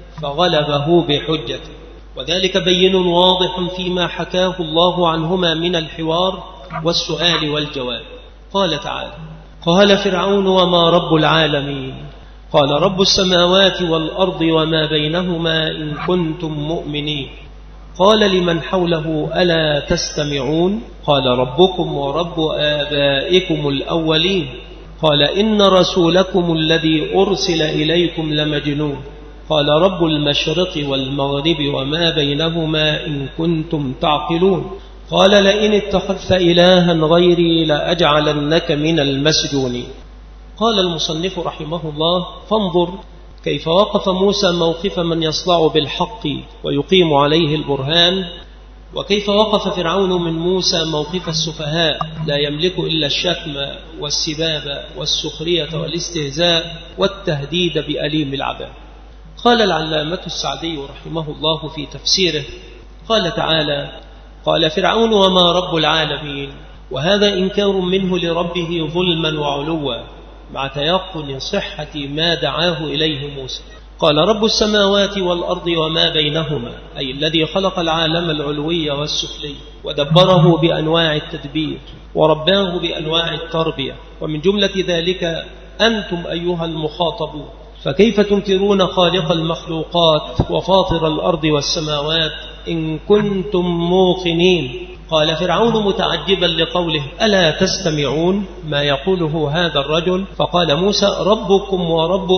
Speaker 1: فغلبه بحجته. وذلك بين واضح فيما حكاه الله عنهما من الحوار والسؤال والجواب. قال تعالى قال فرعون وما رب العالمين؟ قال رب السماوات والأرض وما بينهما إن كنتم مؤمنين. قال لمن حوله ألا تستمعون؟ قال ربكم ورب آبائكم الأولين. قال إن رسولكم الذي أرسل إليكم لمجنون. قال رب المشرق والمغرب وما بينهما إن كنتم تعقلون. قال لئن اتخذت إلها غيري لأجعلنك من المسجونين. قال المصنف رحمه الله فانظر كيف وقف موسى موقف من يصدع بالحق ويقيم عليه البرهان، وكيف وقف فرعون من موسى موقف السفهاء لا يملك إلا الشتم والسباب والسخرية والاستهزاء والتهديد بأليم العذاب. قال العلامة السعدي رحمه الله في تفسيره قال تعالى قال فرعون وما رب العالمين، وهذا إنكار منه لربه ظلما وعلوا مع تيقن صحة ما دعاه إليه موسى. قال رب السماوات والأرض وما بينهما، أي الذي خلق العالم العلوي والسفلي ودبره بأنواع التدبير ورباه بأنواع التربية، ومن جملة ذلك أنتم أيها المخاطبون، فكيف تنكرون خالق المخلوقات وفاطر الأرض والسماوات إن كنتم موقنين؟ قال فرعون متعجبا لقوله: ألا تستمعون ما يقوله هذا الرجل؟ فقال موسى: ربكم ورب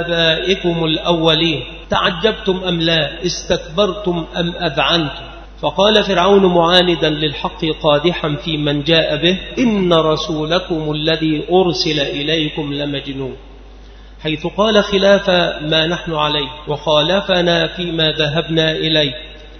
Speaker 1: آبائكم الأولين، تعجبتم أم لا؟ استكبرتم أم أذعنتم؟ فقال فرعون معاندا للحق قادحا في من جاء به: إن رسولكم الذي أرسل إليكم لمجنون، حيث قال خلاف ما نحن عليه وخالفنا فيما ذهبنا إليه.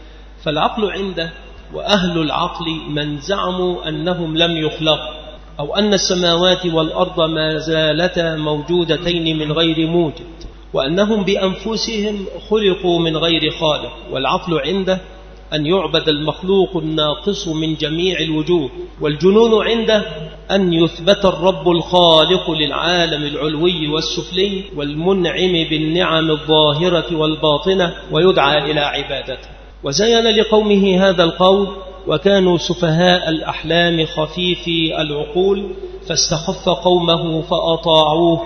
Speaker 1: فالعقل عنده وأهل العقل من زعموا أنهم لم يخلقوا، أو أن السماوات والأرض ما زالتا موجودتين من غير موجد، وأنهم بأنفسهم خلقوا من غير خالق. والعقل عنده أن يعبد المخلوق الناقص من جميع الوجوه، والجنون عنده أن يثبت الرب الخالق للعالم العلوي والسفلي والمنعم بالنعم الظاهرة والباطنة ويدعى إلى عبادته. وزين لقومه هذا القول، وكانوا سفهاء الأحلام خفيفي العقول، فاستخف قومه فأطاعوه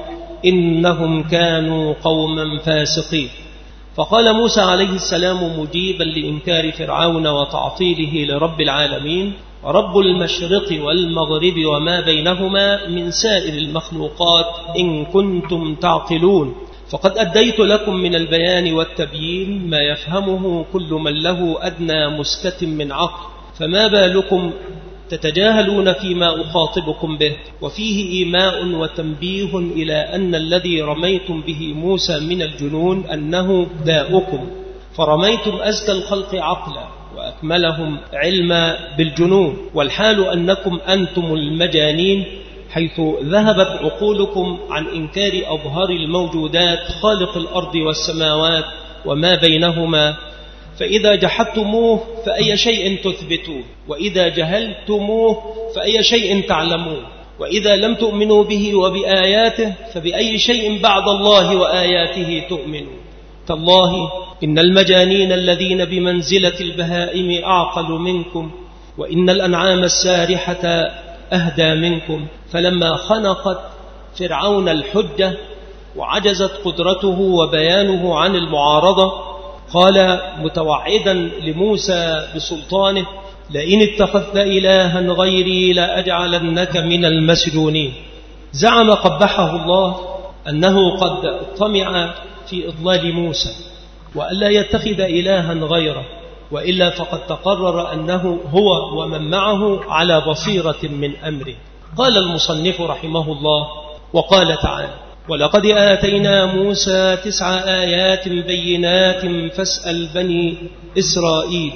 Speaker 1: إنهم كانوا قوما فاسقين. فقال موسى عليه السلام مجيبا لإنكار فرعون وتعطيله لرب العالمين: رب المشرق والمغرب وما بينهما من سائر المخلوقات إن كنتم تعقلون، فقد أديت لكم من البيان والتبيين ما يفهمه كل من له أدنى مسكة من عقل، فما بالكم تتجاهلون فيما أخاطبكم به؟ وفيه إيماء وتنبيه إلى أن الذي رميتم به موسى من الجنون أنه داؤكم، فرميتم أزكى الخلق عقلا وأكملهم علما بالجنون، والحال أنكم أنتم المجانين، حيث ذهبت عقولكم عن إنكار أظهر الموجودات خالق الأرض والسماوات وما بينهما. فإذا جحدتموه فأي شيء تثبتون؟ وإذا جهلتموه فأي شيء تعلمون؟ وإذا لم تؤمنوا به وبآياته فبأي شيء بعد الله وآياته تؤمنون؟ تالله إن المجانين الذين بمنزلة البهائم أعقل منكم، وإن الأنعام السارحة أهدى منكم. فلما خنقت فرعون الحجة وعجزت قدرته وبيانه عن المعارضة، قال متوعدا لموسى بسلطانه: لئن اتخذت إلها غيري لأجعلنك من المسجونين. زعم قبحه الله أنه قد طمع في إضلال موسى وألا يتخذ إلها غيره، وإلا فقد تقرر أنه هو ومن معه على بصيرة من أمره. قال المصنف رحمه الله: وقال تعالى: ولقد آتينا موسى 9 آيات بينات فاسأل بني إسرائيل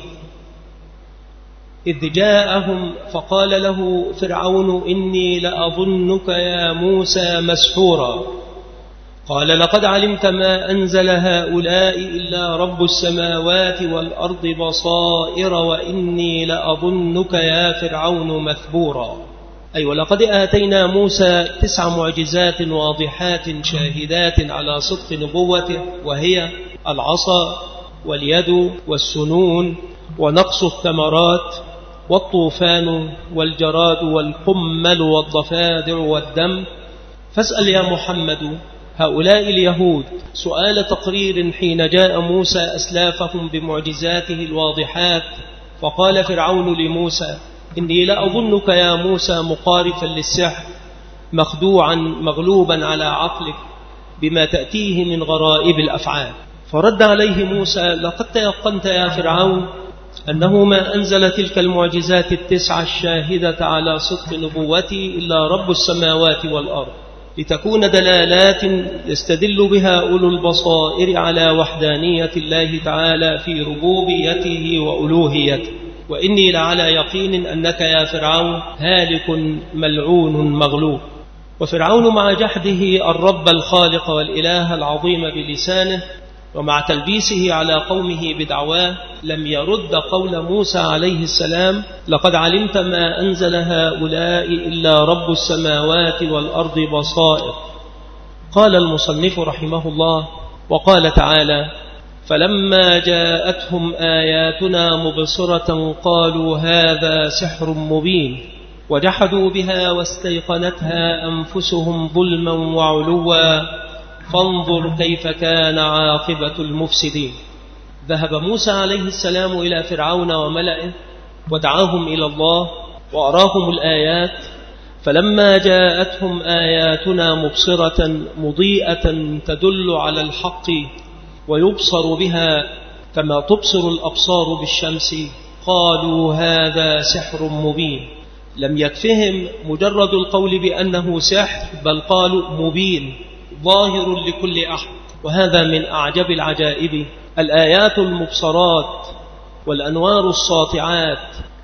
Speaker 1: إذ جاءهم فقال له فرعون إني لأظنك يا موسى مسحورا. قال لقد علمت ما أنزل هؤلاء إلا رب السماوات والأرض بصائر وإني لأظنك يا فرعون مثبورا. أي ولقد آتينا موسى 9 معجزات واضحات شاهدات على صدق نبوته، وهي العصا واليد والسنون ونقص الثمرات والطوفان والجراد والقمل والضفادع والدم. فاسأل يا محمد هؤلاء اليهود سؤال تقرير حين جاء موسى أسلافهم بمعجزاته الواضحات، فقال فرعون لموسى: إني لأظنك يا موسى مقارفا للسحر، مخدوعا مغلوبا على عقلك بما تأتيه من غرائب الأفعال. فرد عليه موسى: لقد تيقنت يا فرعون أنه ما أنزل تلك المعجزات 9 الشاهدة على صدق نبوتي إلا رب السماوات والأرض، لتكون دلالات يستدل بها أولو البصائر على وحدانية الله تعالى في ربوبيته وألوهيته، وإني لعلى يقين أنك يا فرعون هالك ملعون مغلوب. وفرعون مع جحده الرب الخالق والإله العظيم بلسانه، ومع تلبيسه على قومه بدعواه، لم يرد قول موسى عليه السلام: لقد علمت ما أنزل هؤلاء إلا رب السماوات والأرض بصائر. قال المصنف رحمه الله: وقال تعالى: فلما جاءتهم آياتنا مبصرة قالوا هذا سحر مبين. وجحدوا بها واستيقنتها أنفسهم ظلما وعلوا فانظر كيف كان عاقبة المفسدين. ذهب موسى عليه السلام إلى فرعون وملئه ودعاهم إلى الله وأراهم الآيات، فلما جاءتهم آياتنا مبصرة مضيئة تدل على الحق ويبصر بها كما تبصر الأبصار بالشمس قالوا هذا سحر مبين. لم يكفهم مجرد القول بأنه سحر، بل قالوا مبين ظاهر لكل أحد. وهذا من أعجب العجائب. الآيات المبصرات والأنوار الساطعات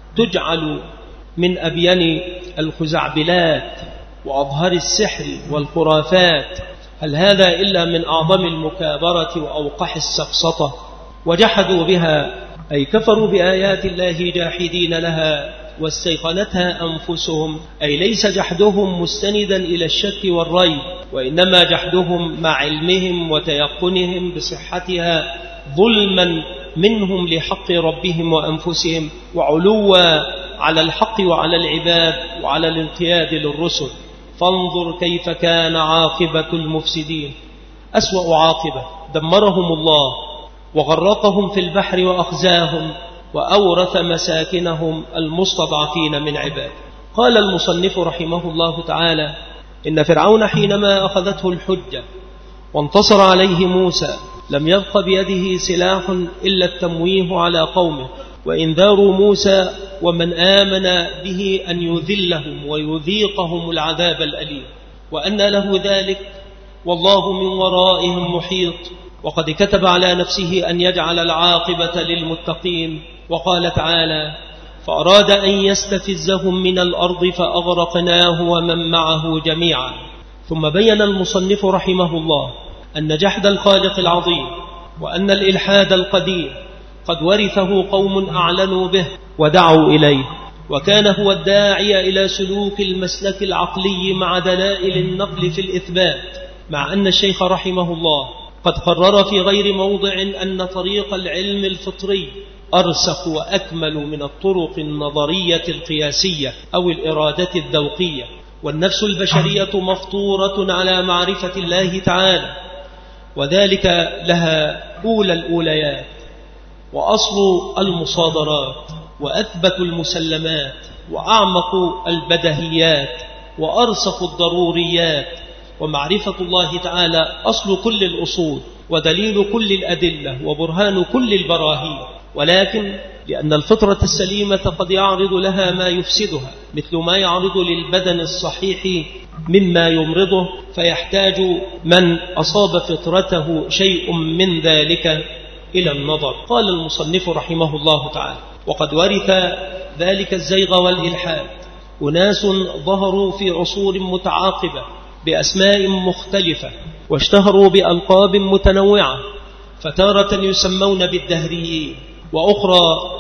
Speaker 1: تجعل من أبين الخزعبلات وأظهر السحر والخرافات. هل هذا إلا من أعظم المكابرة وأوقح السفسطة؟ وجحدوا بها أي كفروا بآيات الله جاحدين لها واستيقنتها أنفسهم، أي ليس جحدهم مستندا إلى الشك والريب، وإنما جحدهم مع علمهم وتيقنهم بصحتها ظلما منهم لحق ربهم وأنفسهم، وعلوا على الحق وعلى العباد وعلى الانقياد للرسل. فانظر كيف كان عاقبة المفسدين. أسوأ عاقبة دمرهم الله وغرقهم في البحر وأخزاهم وأورث مساكنهم المستضعفين من عباد. قال المصنف رحمه الله تعالى: إن فرعون حينما أخذته الحجة وانتصر عليه موسى لم يبق بيده سلاح إلا التمويه على قومه وإنذار موسى ومن آمن به أن يذلهم ويذيقهم العذاب الأليم، وأن له ذلك والله من ورائهم محيط. وقد كتب على نفسه أن يجعل العاقبة للمتقين. وقال تعالى: فأراد أن يستفزهم من الأرض فأغرقناه ومن معه جميعا. ثم بين المصنف رحمه الله أن جحد الخالق العظيم وأن الإلحاد القديم قد ورثه قوم أعلنوا به ودعوا إليه، وكان هو الداعي إلى سلوك المسلك العقلي مع دلائل النقل في الإثبات، مع أن الشيخ رحمه الله قد قرر في غير موضع أن طريق العلم الفطري أرسخ وأكمل من الطرق النظرية القياسية أو الإرادة الذوقية، والنفس البشرية مفطورة على معرفة الله تعالى، وذلك لها أولى الأوليات وأصل المصادرات وأثبت المسلمات وأعمق البدهيات وأرسخ الضروريات، ومعرفة الله تعالى أصل كل الأصول ودليل كل الأدلة وبرهان كل البراهين. ولكن لأن الفطرة السليمة قد يعرض لها ما يفسدها مثل ما يعرض للبدن الصحيح مما يمرضه، فيحتاج من أصاب فطرته شيء من ذلك إلى النظر. قال المصنف رحمه الله تعالى: وقد ورث ذلك الزيغ والإلحاد أناس ظهروا في عصور متعاقبة بأسماء مختلفة واشتهروا بألقاب متنوعة، فتارة يسمون بالدهريين، وأخرى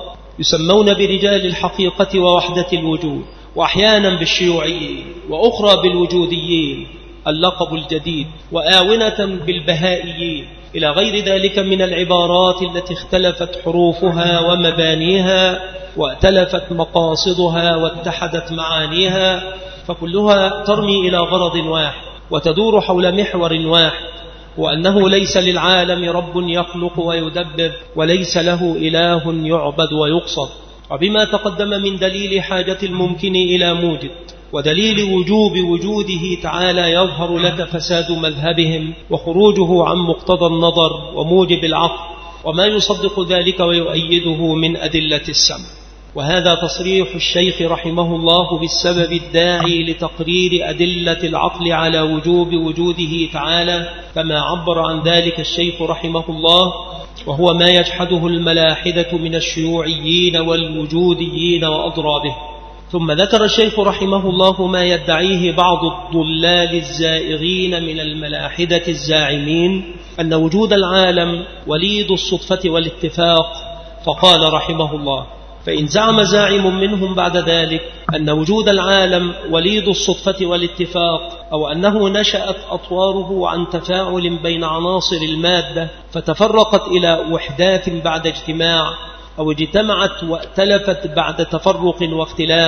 Speaker 1: يسمون برجال الحقيقة ووحدة الوجود، وأحيانا بالشيوعيين، وأخرى بالوجوديين اللقب الجديد، وآونة بالبهائيين، إلى غير ذلك من العبارات التي اختلفت حروفها ومبانيها واتلفت مقاصدها واتحدت معانيها، فكلها ترمي إلى غرض واحد وتدور حول محور واحد، وأنه ليس للعالم رب يخلق ويدبر، وليس له إله يعبد ويقصد. وبما تقدم من دليل حاجة الممكن إلى موجد ودليل وجوب وجوده تعالى يظهر لك فساد مذهبهم وخروجه عن مقتضى النظر وموجب العقل، وما يصدق ذلك ويؤيده من أدلة السمع. وهذا تصريح الشيخ رحمه الله بالسبب الداعي لتقرير أدلة العقل على وجوب وجوده تعالى، كما عبر عن ذلك الشيخ رحمه الله، وهو ما يجحده الملاحدة من الشيوعيين والوجوديين وأضرابه. ثم ذكر الشيخ رحمه الله ما يدعيه بعض الضلال الزائغين من الملاحدة الزاعمين أن وجود العالم وليد الصدفة والاتفاق، فقال رحمه الله: فإن زعم زاعم منهم بعد ذلك أن وجود العالم وليد الصدفة والاتفاق، أو أنه نشأت أطواره عن تفاعل بين عناصر المادة فتفرقت إلى وحدات بعد اجتماع، أو اجتمعت واتلفت بعد تفرق واختلاف،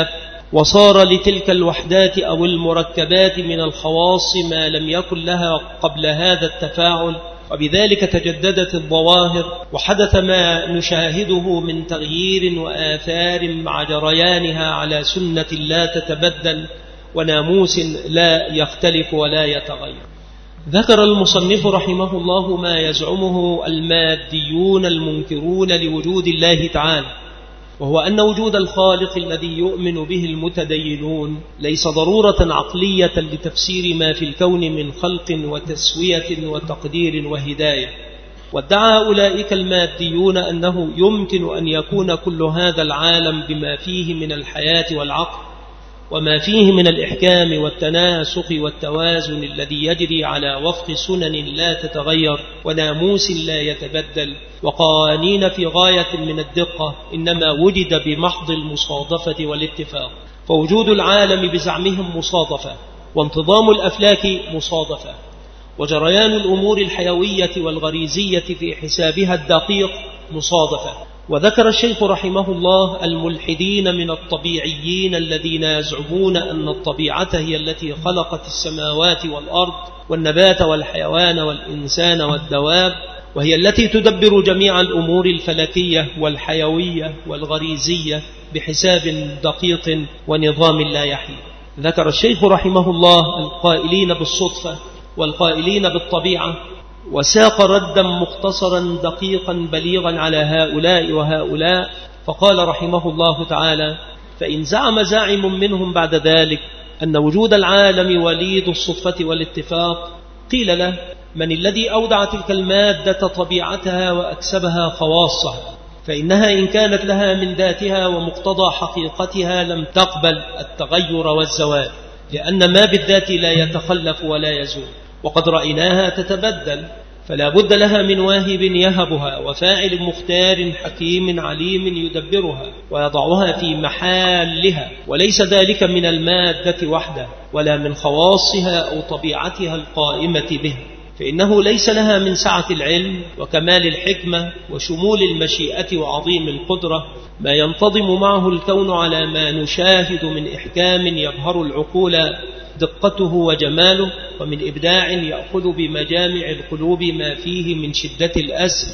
Speaker 1: وصار لتلك الوحدات أو المركبات من الخواص ما لم يكن لها قبل هذا التفاعل، وبذلك تجددت الظواهر وحدث ما نشاهده من تغيير وآثار مع جريانها على سنة لا تتبدل وناموس لا يختلف ولا يتغير. ذكر المصنف رحمه الله ما يزعمه الماديون المنكرون لوجود الله تعالى، وهو أن وجود الخالق الذي يؤمن به المتدينون ليس ضرورة عقلية لتفسير ما في الكون من خلق وتسوية وتقدير وهداية. وادعى أولئك الماديون أنه يمكن أن يكون كل هذا العالم بما فيه من الحياة والعقل وما فيه من الإحكام والتناسق والتوازن الذي يجري على وفق سنن لا تتغير وناموس لا يتبدل وقوانين في غاية من الدقة، إنما وجد بمحض المصادفة والاتفاق. فوجود العالم بزعمهم مصادفة، وانتظام الأفلاك مصادفة، وجريان الأمور الحيوية والغريزية في حسابها الدقيق مصادفة. وذكر الشيخ رحمه الله الملحدين من الطبيعيين الذين يزعمون أن الطبيعة هي التي خلقت السماوات والأرض والنبات والحيوان والإنسان والدواب، وهي التي تدبر جميع الأمور الفلكية والحيوية والغريزية بحساب دقيق ونظام لا يحيد. ذكر الشيخ رحمه الله القائلين بالصدفة والقائلين بالطبيعة، وساق ردا مختصرا دقيقا بليغا على هؤلاء وهؤلاء، فقال رحمه الله تعالى: فإن زعم زاعم منهم بعد ذلك أن وجود العالم وليد الصدفة والاتفاق، قيل له: من الذي أودع تلك المادة طبيعتها وأكسبها خواصها؟ فإنها إن كانت لها من ذاتها ومقتضى حقيقتها لم تقبل التغير والزوال، لأن ما بالذات لا يتخلف ولا يزول، وقد رأيناها تتبدل، فلا بد لها من واهب يهبها وفاعل مختار حكيم عليم يدبرها ويضعها في محلها، وليس ذلك من المادة وحده ولا من خواصها أو طبيعتها القائمة بها، فإنه ليس لها من سعة العلم وكمال الحكمة وشمول المشيئة وعظيم القدرة ما ينتظم معه الكون على ما نشاهد من إحكام يبهر العقول دقته وجماله، ومن إبداع يأخذ بمجامع القلوب ما فيه من شدة الأسر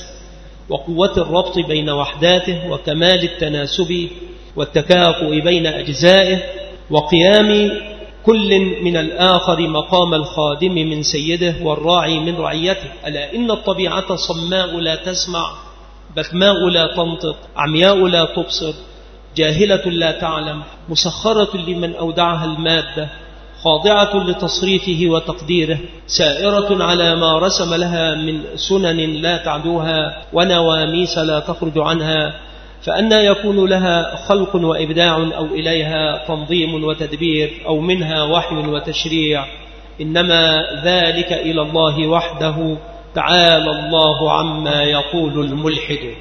Speaker 1: وقوة الربط بين وحداته وكمال التناسب والتكافؤ بين أجزائه، وقيام كل من الآخر مقام الخادم من سيده والراعي من رعيته. ألا إن الطبيعة صماء لا تسمع، بكماء لا تنطق، عمياء لا تبصر، جاهلة لا تعلم، مسخرة لمن أودعها المادة، خاضعة لتصريفه وتقديره، سائرة على ما رسم لها من سنن لا تعدوها ونواميس لا تخرج عنها، فأنى يكون لها خلق وإبداع أو إليها تنظيم وتدبير أو منها وحي وتشريع، إنما ذلك إلى الله وحده، تعالى الله عما يقول الملحد.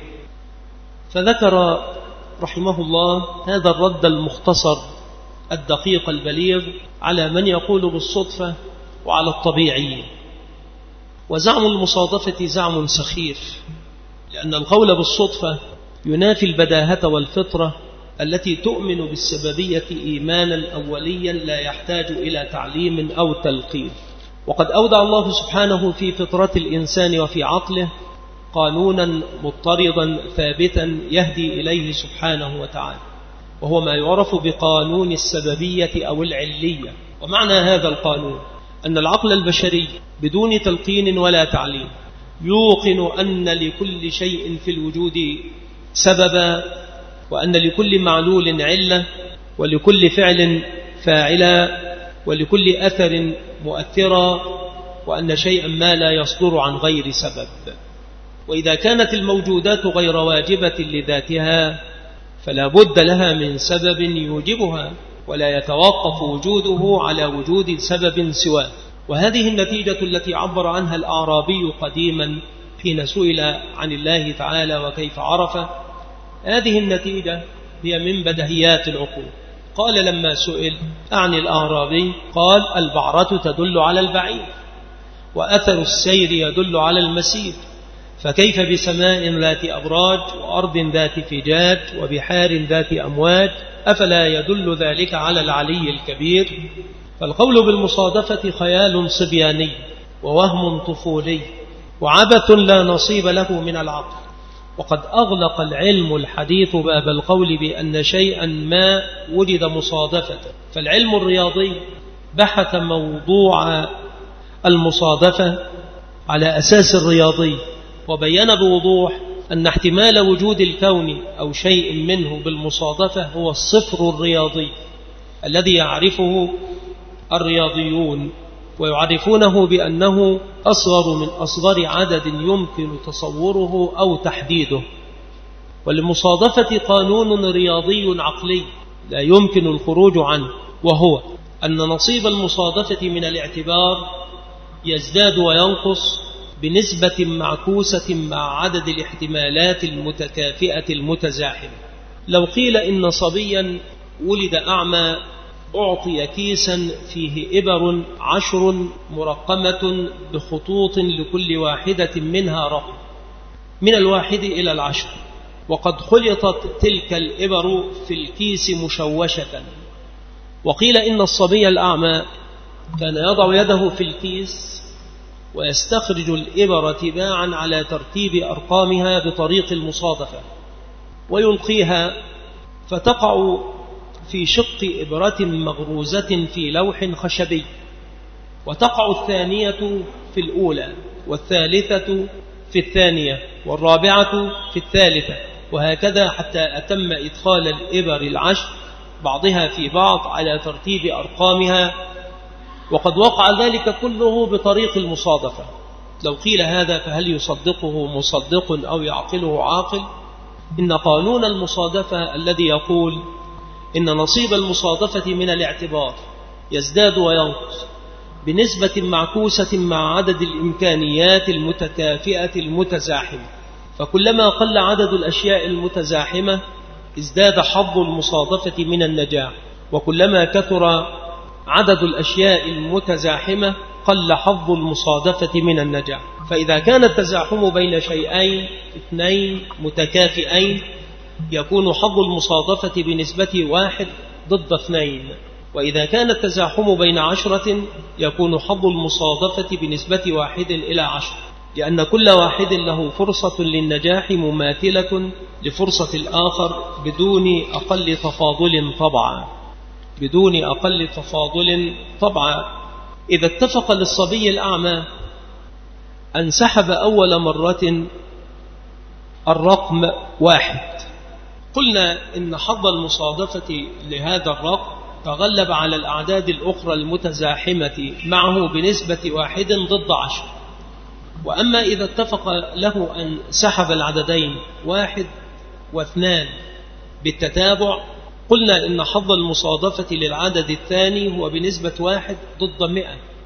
Speaker 1: فذكر رحمه الله هذا الرد المختصر الدقيق البليغ على من يقول بالصدفة وعلى الطبيعيين. وزعم المصادفة زعم سخيف، لأن القول بالصدفة ينافي البداهة والفطرة التي تؤمن بالسببية إيمانا أوليا لا يحتاج إلى تعليم أو تلقين. وقد أودع الله سبحانه في فطرة الإنسان وفي عقله قانونا مضطردا ثابتا يهدي إليه سبحانه وتعالى، وهو ما يعرف بقانون السببية أو العلية. ومعنى هذا القانون أن العقل البشري بدون تلقين ولا تعليم يوقن أن لكل شيء في الوجود سببا، وأن لكل معلول علة، ولكل فعل فاعلا، ولكل أثر مؤثرا، وأن شيئا ما لا يصدر عن غير سبب. وإذا كانت الموجودات غير واجبة لذاتها فلا بد لها من سبب يوجبها، ولا يتوقف وجوده على وجود سبب سواه. وهذه النتيجة التي عبر عنها الأعرابي قديما حين سئل عن الله تعالى وكيف عرفه، هذه النتيجة هي من بدهيات العقول. قال لما سئل عن الأعرابي قال: البعرة تدل على البعير، وأثر السير يدل على المسير، فكيف بسماء ذات أبراج وأرض ذات فجاج وبحار ذات أمواج؟ أفلا يدل ذلك على العلي الكبير؟ فالقول بالمصادفة خيال صبياني ووهم طفولي وعبث لا نصيب له من العقل. وقد أغلق العلم الحديث باب القول بأن شيئا ما وجد مصادفة، فالعلم الرياضي بحث موضوع المصادفة على أساس الرياضي، وبين بوضوح أن احتمال وجود الكون أو شيء منه بالمصادفة هو الصفر الرياضي الذي يعرفه الرياضيون، ويعرفونه بأنه أصغر من أصغر عدد يمكن تصوره أو تحديده. وللمصادفة قانون رياضي عقلي لا يمكن الخروج عنه، وهو أن نصيب المصادفة من الاعتبار يزداد وينقص بنسبة معكوسة مع عدد الاحتمالات المتكافئة المتزاحمة. لو قيل إن صبيا ولد أعمى أعطي كيسا فيه إبر 10 مرقمة بخطوط لكل واحدة منها رقم من 1 إلى 10، وقد خلطت تلك الإبر في الكيس مشوشة. وقيل إن الصبي الأعمى كان يضع يده في الكيس ويستخرج الإبر تباعا على ترتيب أرقامها بطريق المصادفة ويلقيها، فتقع في شق إبرة مغروزة في لوح خشبي، وتقع الثانية في الأولى، والثالثة في الثانية، والرابعة في الثالثة، وهكذا حتى أتم إدخال الإبر 10 بعضها في بعض على ترتيب أرقامها. وقد وقع ذلك كله بطريق المصادفة. لو قيل هذا فهل يصدقه مصدق أو يعقله عاقل؟ إن قانون المصادفة الذي يقول إن نصيب المصادفة من الاعتبار يزداد وينقص بنسبة معكوسة مع عدد الإمكانيات المتكافئة المتزاحمة، فكلما قل عدد الأشياء المتزاحمة ازداد حظ المصادفة من النجاح، وكلما كثر عدد الأشياء المتزاحمة قل حظ المصادفة من النجاح. فإذا كان التزاحم بين شيئين 2 متكافئين يكون حظ المصادفة بنسبة 1 ضد 2، وإذا كان التزاحم بين 10 يكون حظ المصادفة بنسبة 1 إلى 10، لأن كل واحد له فرصة للنجاح مماثلة لفرصة الآخر بدون أقل تفاضل طبعا. إذا اتفق للصبي الأعمى أن سحب أول مرة الرقم 1، قلنا إن حظ المصادفة لهذا الرقم تغلب على الأعداد الأخرى المتزاحمة معه بنسبة 1 ضد 10. وأما إذا اتفق له أن سحب العددين 1 و2 بالتتابع، قلنا إن حظ المصادفة للعدد الثاني هو بنسبة 1 ضد 100،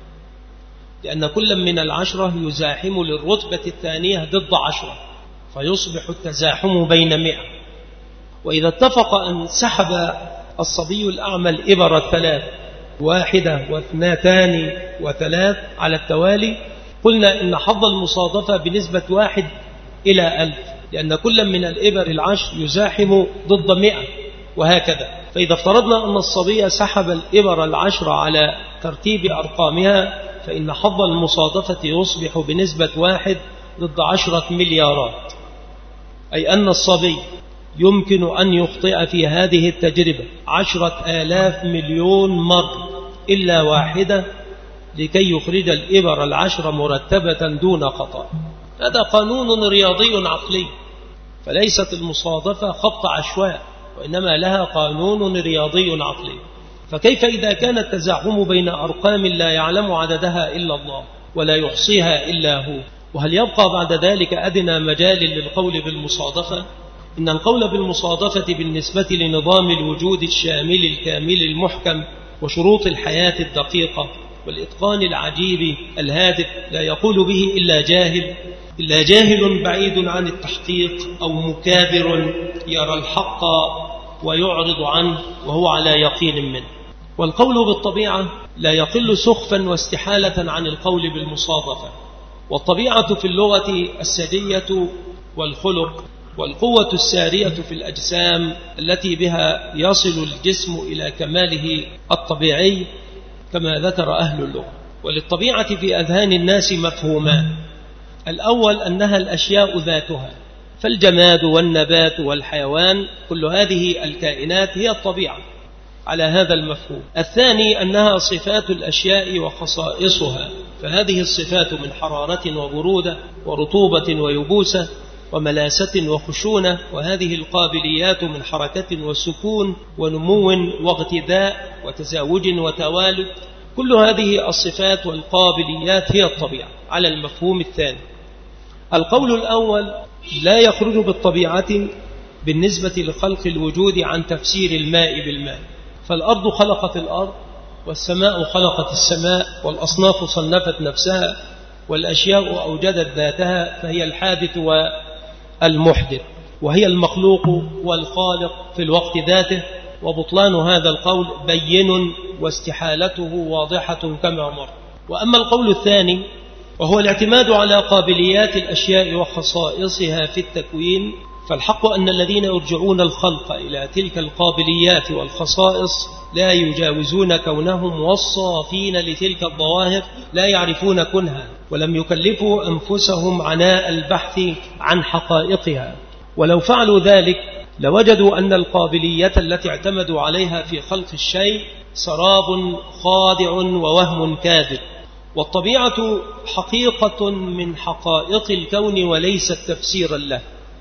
Speaker 1: لأن كل من 10 يزاحم للرتبة الثانية ضد 10، فيصبح التزاحم بين 100. وإذا اتفق أن سحب الصبي الأعمى الإبر 3 1 و2 و3 على التوالي، قلنا إن حظ المصادفة بنسبة 1 إلى 1000، لأن كل من الإبر 10 يزاحم ضد 100، وهكذا. فإذا افترضنا أن الصبي سحب الإبر 10 على ترتيب أرقامها، فإن حظ المصادفة يصبح بنسبة 1 ضد 10 مليارات، أي أن الصبي يمكن أن يخطئ في هذه التجربة 10,000 مليون مرة إلا واحدة لكي يخرج الإبر 10 مرتبة دون خطأ. هذا قانون رياضي عقلي، فليست المصادفة خبط عشواء، وإنما لها قانون رياضي عقلي. فكيف إذا كان التزاحم بين أرقام لا يعلم عددها إلا الله ولا يحصيها إلا هو؟ وهل يبقى بعد ذلك أدنى مجال للقول بالمصادفة؟ إن القول بالمصادفة بالنسبة لنظام الوجود الشامل الكامل المحكم وشروط الحياة الدقيقة والإتقان العجيب الهادف لا يقول به إلا جاهل بعيد عن التحقيق، أو مكابر يرى الحق ويعرض عنه وهو على يقين منه. والقول بالطبيعة لا يقل سخفا واستحالة عن القول بالمصادفة، والطبيعة في اللغة السجية والخلق، والقوة السارية في الأجسام التي بها يصل الجسم إلى كماله الطبيعي كما ذكر أهل اللغة. وللطبيعة في أذهان الناس مفهومان: الأول أنها الأشياء ذاتها، فالجماد والنبات والحيوان كل هذه الكائنات هي الطبيعة على هذا المفهوم. الثاني أنها صفات الأشياء وخصائصها، فهذه الصفات من حرارة وبرودة ورطوبة ويبوسة وملاسة وخشونة، وهذه القابليات من حركة وسكون ونمو واغتداء وتزاوج وتوالد، كل هذه الصفات والقابليات هي الطبيعة على المفهوم الثاني. القول الأول لا يخرج بالطبيعة بالنسبة لخلق الوجود عن تفسير الماء بالماء، فالأرض خلقت الأرض، والسماء خلقت السماء، والأصناف صنفت نفسها، والأشياء أوجدت ذاتها، فهي الحادث والمحدث، وهي المخلوق والخالق في الوقت ذاته. وبطلان هذا القول بين واستحالته واضحة كما مر. وأما القول الثاني وهو الاعتماد على قابليات الأشياء وخصائصها في التكوين، فالحق أن الذين يرجعون الخلق إلى تلك القابليات والخصائص لا يجاوزون كونهم وصافين لتلك الظواهر، لا يعرفون كنها، ولم يكلفوا أنفسهم عناء البحث عن حقائقها. ولو فعلوا ذلك لوجدوا أن القابلية التي اعتمدوا عليها في خلق الشيء سراب خادع ووهم كاذب. والطبيعة حقيقة من حقائق الكون وليست تفسيرا له.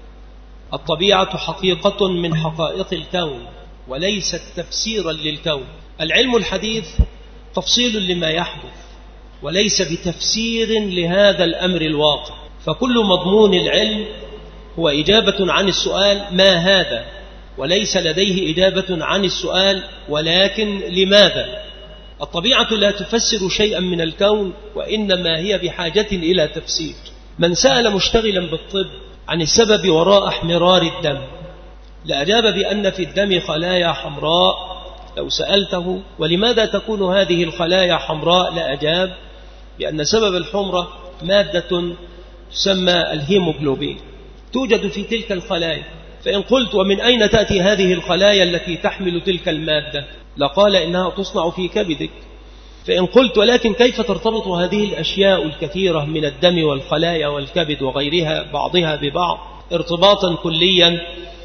Speaker 1: الطبيعة حقيقة من حقائق الكون وليست تفسيرا للكون. العلم الحديث تفصيل لما يحدث وليس بتفسير لهذا الأمر الواقع، فكل مضمون العلم هو إجابة عن السؤال ما هذا، وليس لديه إجابة عن السؤال ولكن لماذا. الطبيعة لا تفسر شيئا من الكون، وإنما هي بحاجة إلى تفسير. من سأل مشتغلا بالطب عن السبب وراء احمرار الدم لأجاب بأن في الدم خلايا حمراء. لو سألته ولماذا تكون هذه الخلايا حمراء لأجاب بأن سبب الحمرة مادة تسمى الهيموغلوبين توجد في تلك الخلايا. فإن قلت ومن أين تأتي هذه الخلايا التي تحمل تلك المادة، لقال إنها تصنع في كبدك. فإن قلت ولكن كيف ترتبط هذه الأشياء الكثيرة من الدم والخلايا والكبد وغيرها بعضها ببعض ارتباطا كليا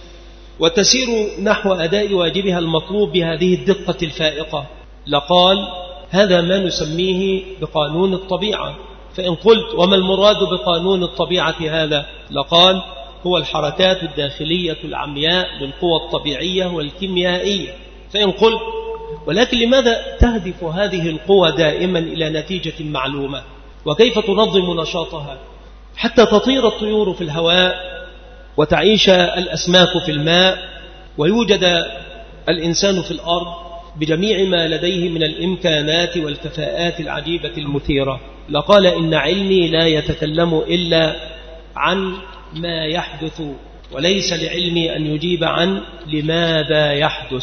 Speaker 1: وتسير نحو أداء واجبها المطلوب بهذه الدقة الفائقة، لقال هذا ما نسميه بقانون الطبيعة. فإن قلت وما المراد بقانون الطبيعة هذا، لقال هو الحركات الداخلية العمياء للقوى الطبيعية والكيميائية. فإن قلت ولكن لماذا تهدف هذه القوى دائما إلى نتيجة معلومة، وكيف تنظم نشاطها حتى تطير الطيور في الهواء وتعيش الأسماك في الماء ويوجد الإنسان في الأرض بجميع ما لديه من الإمكانات والكفاءات العجيبة المثيرة، لقال إن علمي لا يتكلم إلا عن ما يحدث، وليس لعلمي أن يجيب عن لماذا يحدث.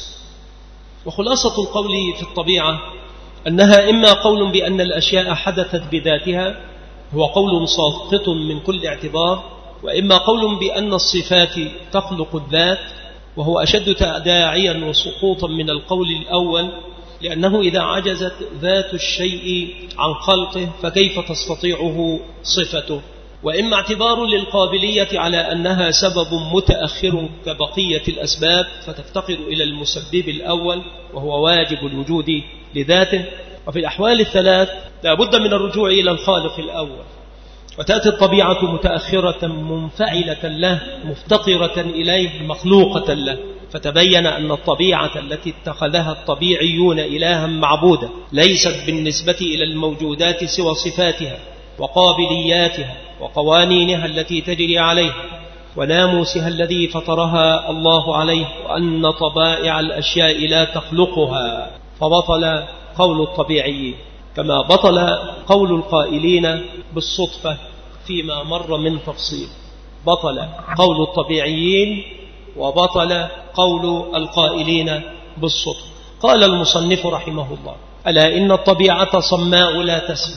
Speaker 1: وخلاصة القول في الطبيعة أنها إما قول بأن الأشياء حدثت بذاتها، هو قول ساقط من كل اعتبار، وإما قول بأن الصفات تخلق الذات، وهو أشد تداعيا وسقوطا من القول الأول، لأنه إذا عجزت ذات الشيء عن خلقه فكيف تستطيعه صفته. وإما اعتبار للقابلية على أنها سبب متأخر كبقية الأسباب فتفتقر إلى المسبب الأول وهو واجب الوجود لذاته. وفي الأحوال الثلاث لا بد من الرجوع إلى الخالق الأول، وتأتي الطبيعة متأخرة منفعلة له مفتقرة إليه مخلوقة له، فتبين أن الطبيعة التي اتخذها الطبيعيون إلها معبودا ليست بالنسبة إلى الموجودات سوى صفاتها وقابلياتها وقوانينها التي تجري عليها وناموسها الذي فطرها الله عليه، وأن طبائع الأشياء لا تخلقها. فبطل قول الطبيعيين كما بطل قول القائلين بالصدفة فيما مر من تفصيل. بطل قول الطبيعيين وبطل قول القائلين بالصدفة. قال المصنف رحمه الله: ألا إن الطبيعة صماء لا تسمع،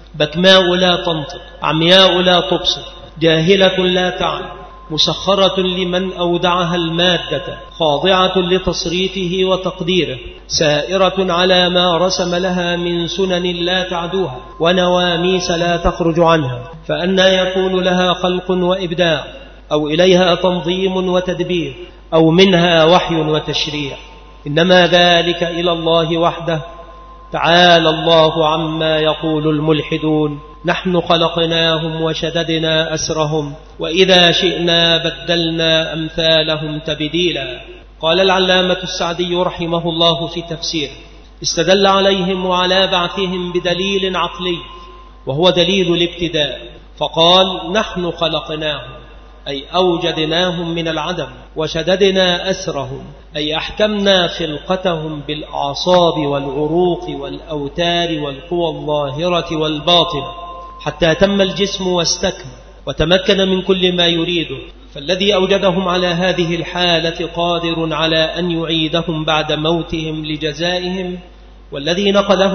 Speaker 1: بكماء لا تنطق، عمياء لا تبصر، جاهلة لا تعلم، مسخرة لمن أودعها المادة، خاضعة لتصريفه وتقديره، سائرة على ما رسم لها من سنن لا تعدوها ونواميس لا تخرج عنها، فأنى يكون لها خلق وإبداع، أو إليها تنظيم وتدبير، أو منها وحي وتشريع؟ إنما ذلك إلى الله وحده، تعالى الله عما يقول الملحدون. نحن خلقناهم وشددنا أسرهم، وإذا شئنا بدلنا أمثالهم تبديلا. قال العلامة السعدي رحمه الله في تفسيره: استدل عليهم وعلى بعثهم بدليل عقلي، وهو دليل الابتداء، فقال: نحن خلقناهم، أي أوجدناهم من العدم، وشددنا أسرهم، أي أحكمنا خلقتهم بالأعصاب والعروق والأوتار والقوى الظاهرة والباطنة، حتى تم الجسم واستكمل وتمكن من كل ما يريده. فالذي أوجدهم على هذه الحالة قادر على أن يعيدهم بعد موتهم لجزائهم، والذي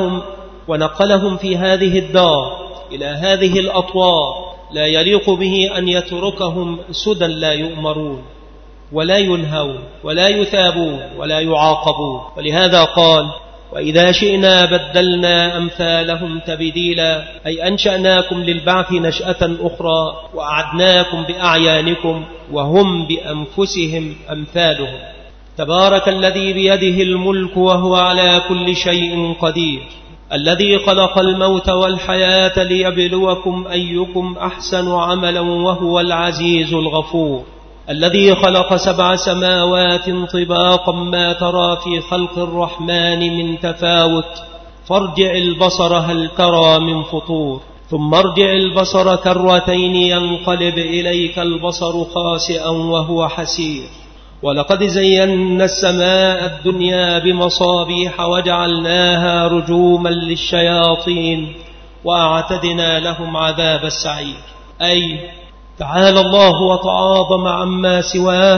Speaker 1: نقلهم في هذه الدار إلى هذه الأطوار لا يليق به أن يتركهم سدى لا يؤمرون ولا ينهون ولا يثابون ولا يعاقبون. ولهذا قال: وإذا شئنا بدلنا أمثالهم تبديلا، أي أنشأناكم للبعث نشأة أخرى، وأعدناكم بأعيانكم وهم بأنفسهم أمثالهم. تبارك الذي بيده الملك وهو على كل شيء قدير، الذي خلق الموت والحياة ليبلوكم أيكم أحسن عملا، وهو العزيز الغفور، الذي خلق 7 سماوات طباقا ما ترى في خلق الرحمن من تفاوت، فارجع البصر هل ترى من فطور، ثم ارجع البصر كرتين ينقلب إليك البصر خاسئا وهو حسير. ولقد زينا السماء الدنيا بمصابيح وجعلناها رجوما للشياطين وأعتدنا لهم عذاب السعير. أي تعالى الله وتعاظم عما سواه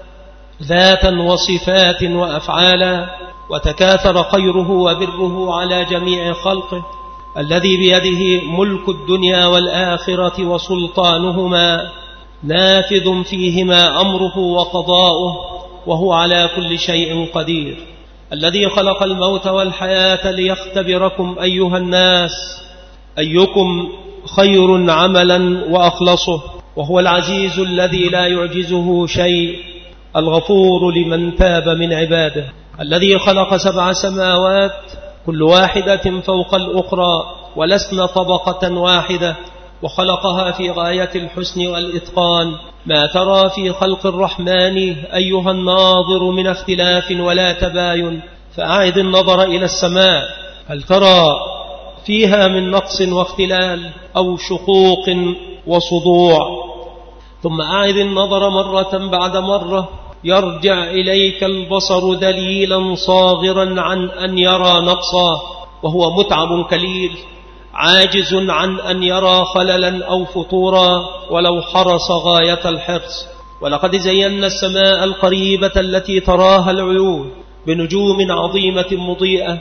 Speaker 1: ذاتا وصفات وأفعالا، وتكاثر خيره وبره على جميع خلقه، الذي بيده ملك الدنيا والآخرة وسلطانهما، نافذ فيهما أمره وقضاؤه، وهو على كل شيء قدير، الذي خلق الموت والحياة ليختبركم أيها الناس أيكم خير عملا وأخلصه، وهو العزيز الذي لا يعجزه شيء، الغفور لمن تاب من عباده، الذي خلق 7 سماوات كل واحدة فوق الأخرى ولسن طبقة واحدة، وخلقها في غاية الحسن والإتقان. ما ترى في خلق الرحمن أيها الناظر من اختلاف ولا تباين، فأعد النظر إلى السماء، هل ترى فيها من نقص واختلال أو شقوق وصدوع؟ ثم أعد النظر مرة بعد مرة، يرجع إليك البصر دليلا صاغرا عن أن يرى نقصا، وهو متعب كليل عاجز عن أن يرى خللا أو فطورا ولو حرص غاية الحرص. ولقد زينا السماء القريبة التي تراها العيون بنجوم عظيمة مضيئة،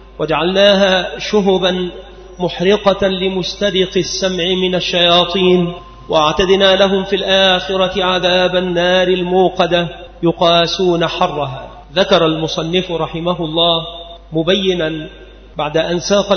Speaker 1: وجعلناها شهبا محرقة لمسترق السمع من الشياطين، واعتدنا لهم في الآخرة عذاب النار الموقدة يقاسون حرها. ذكر المصنف رحمه الله مبينا بعد أن ساق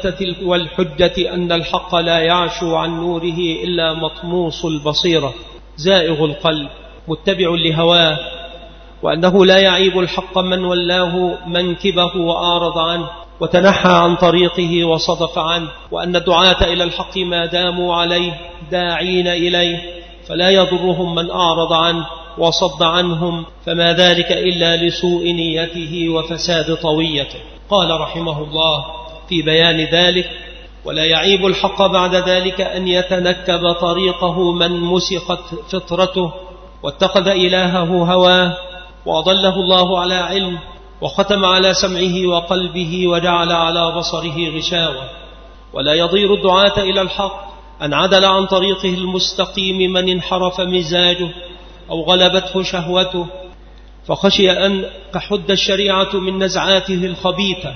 Speaker 1: الحجة أن الحق لا يعشو عن نوره إلا مطموس البصيرة زائغ القلب متبع لهواه، وأنه لا يعيب الحق من ولاه منكبه وأعرض عنه وتنحى عن طريقه وصدف عنه، وأن الدعاة إلى الحق ما داموا عليه داعين إليه فلا يضرهم من أعرض عنه وصد عنهم، فما ذلك إلا لسوء نيته وفساد طويته. قال رحمه الله في بيان ذلك: ولا يعيب الحق بعد ذلك أن يتنكب طريقه من مسخت فطرته واتخذ إلهه هواه، وأضله الله على علم، وختم على سمعه وقلبه، وجعل على بصره غشاوة. ولا يضير الدعاة إلى الحق أن عدل عن طريقه المستقيم من انحرف مزاجه أو غلبته شهوته، فخشي أن تحد الشريعة من نزعاته الخبيثة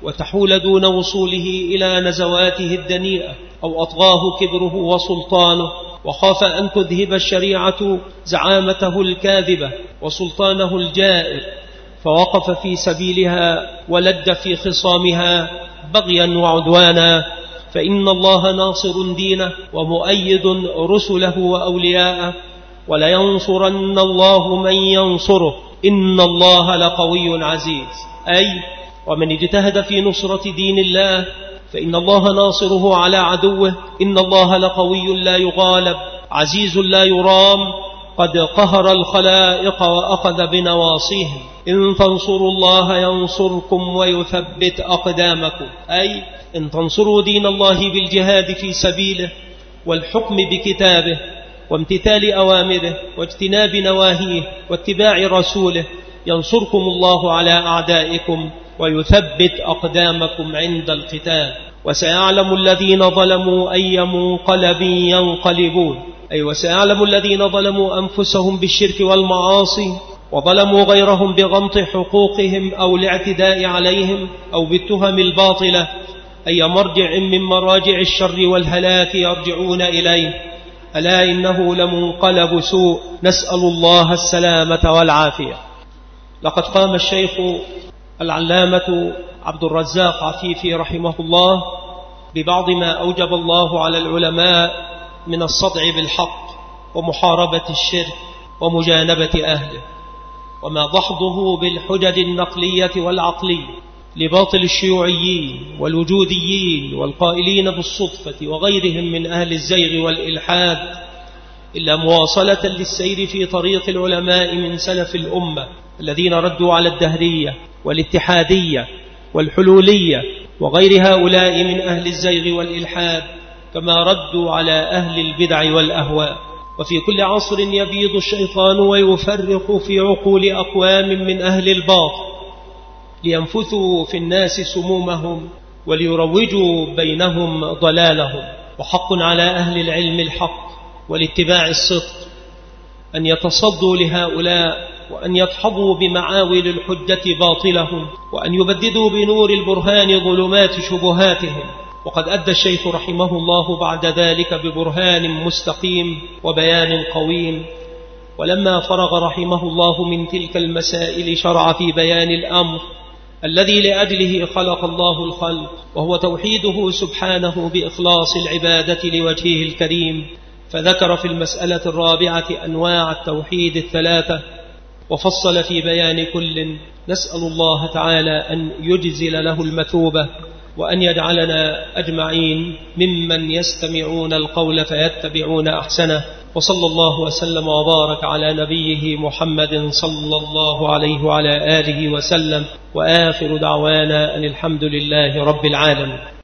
Speaker 1: وتحول دون وصوله إلى نزواته الدنيئة أو أطغاه كبره وسلطانه، وخاف أن تذهب الشريعة زعامته الكاذبة وسلطانه الجائر، فوقف في سبيلها ولد في خصامها بغيا وعدوانا. فإن الله ناصر دينه ومؤيد رسله وأولياءه، ولينصرن الله من ينصره، إن الله لقوي عزيز. أي ومن اجتهد في نصرة دين الله فإن الله ناصره على عدوه. إن الله لقوي لا يغالب، عزيز لا يرام، قد قهر الخلائق وأخذ بنواصيهم. إن تنصروا الله ينصركم ويثبت أقدامكم. أي إن تنصروا دين الله بالجهاد في سبيله والحكم بكتابه وامتثال أوامره واجتناب نواهيه واتباع رسوله، ينصركم الله على أعدائكم ويثبت أقدامكم عند القتال. وسيعلم الذين ظلموا أي منقلب ينقلبون. أي وسيعلم الذين ظلموا أنفسهم بالشرك والمعاصي وظلموا غيرهم بغمط حقوقهم أو الاعتداء عليهم أو بالتهم الباطلة، أي مرجع من مراجع الشر والهلاك يرجعون إليه. ألا إنه لمنقلب سوء، نسأل الله السلامة والعافية. لقد قام الشيخ العلامة عبد الرزاق عفيفي رحمه الله ببعض ما أوجب الله على العلماء من الصدع بالحق ومحاربة الشرك ومجانبة أهله، وما ضحضه بالحجج النقلية والعقلية لباطل الشيوعيين والوجوديين والقائلين بالصدفة وغيرهم من أهل الزيغ والإلحاد، إلا مواصلة للسير في طريق العلماء من سلف الأمة الذين ردوا على الدهرية والاتحادية والحلولية وغير هؤلاء من أهل الزيغ والإلحاد، كما ردوا على أهل البدع والأهواء. وفي كل عصر يبيض الشيطان ويفرق في عقول أقوام من أهل الباطل لينفثوا في الناس سمومهم وليروجوا بينهم ضلالهم. وحق على أهل العلم الحق والاتباع الصدق أن يتصدوا لهؤلاء، وأن يدحضوا بمعاول الحجة باطلهم، وأن يبددوا بنور البرهان ظلمات شبهاتهم. وقد أدى الشيخ رحمه الله بعد ذلك ببرهان مستقيم وبيان قويم. ولما فرغ رحمه الله من تلك المسائل شرع في بيان الأمر الذي لأجله خلق الله الخلق، وهو توحيده سبحانه بإخلاص العبادة لوجهه الكريم. فذكر في المسألة الرابعة أنواع التوحيد الثلاثة، وفصل في بيان كل. نسأل الله تعالى أن يجزل له المثوبة، وأن يجعلنا أجمعين ممن يستمعون القول فيتبعون أحسنه. وصلى الله وسلم وبارك على نبيه محمد صلى الله عليه وعلى آله وسلم، وآخر دعوانا أن الحمد لله رب العالمين.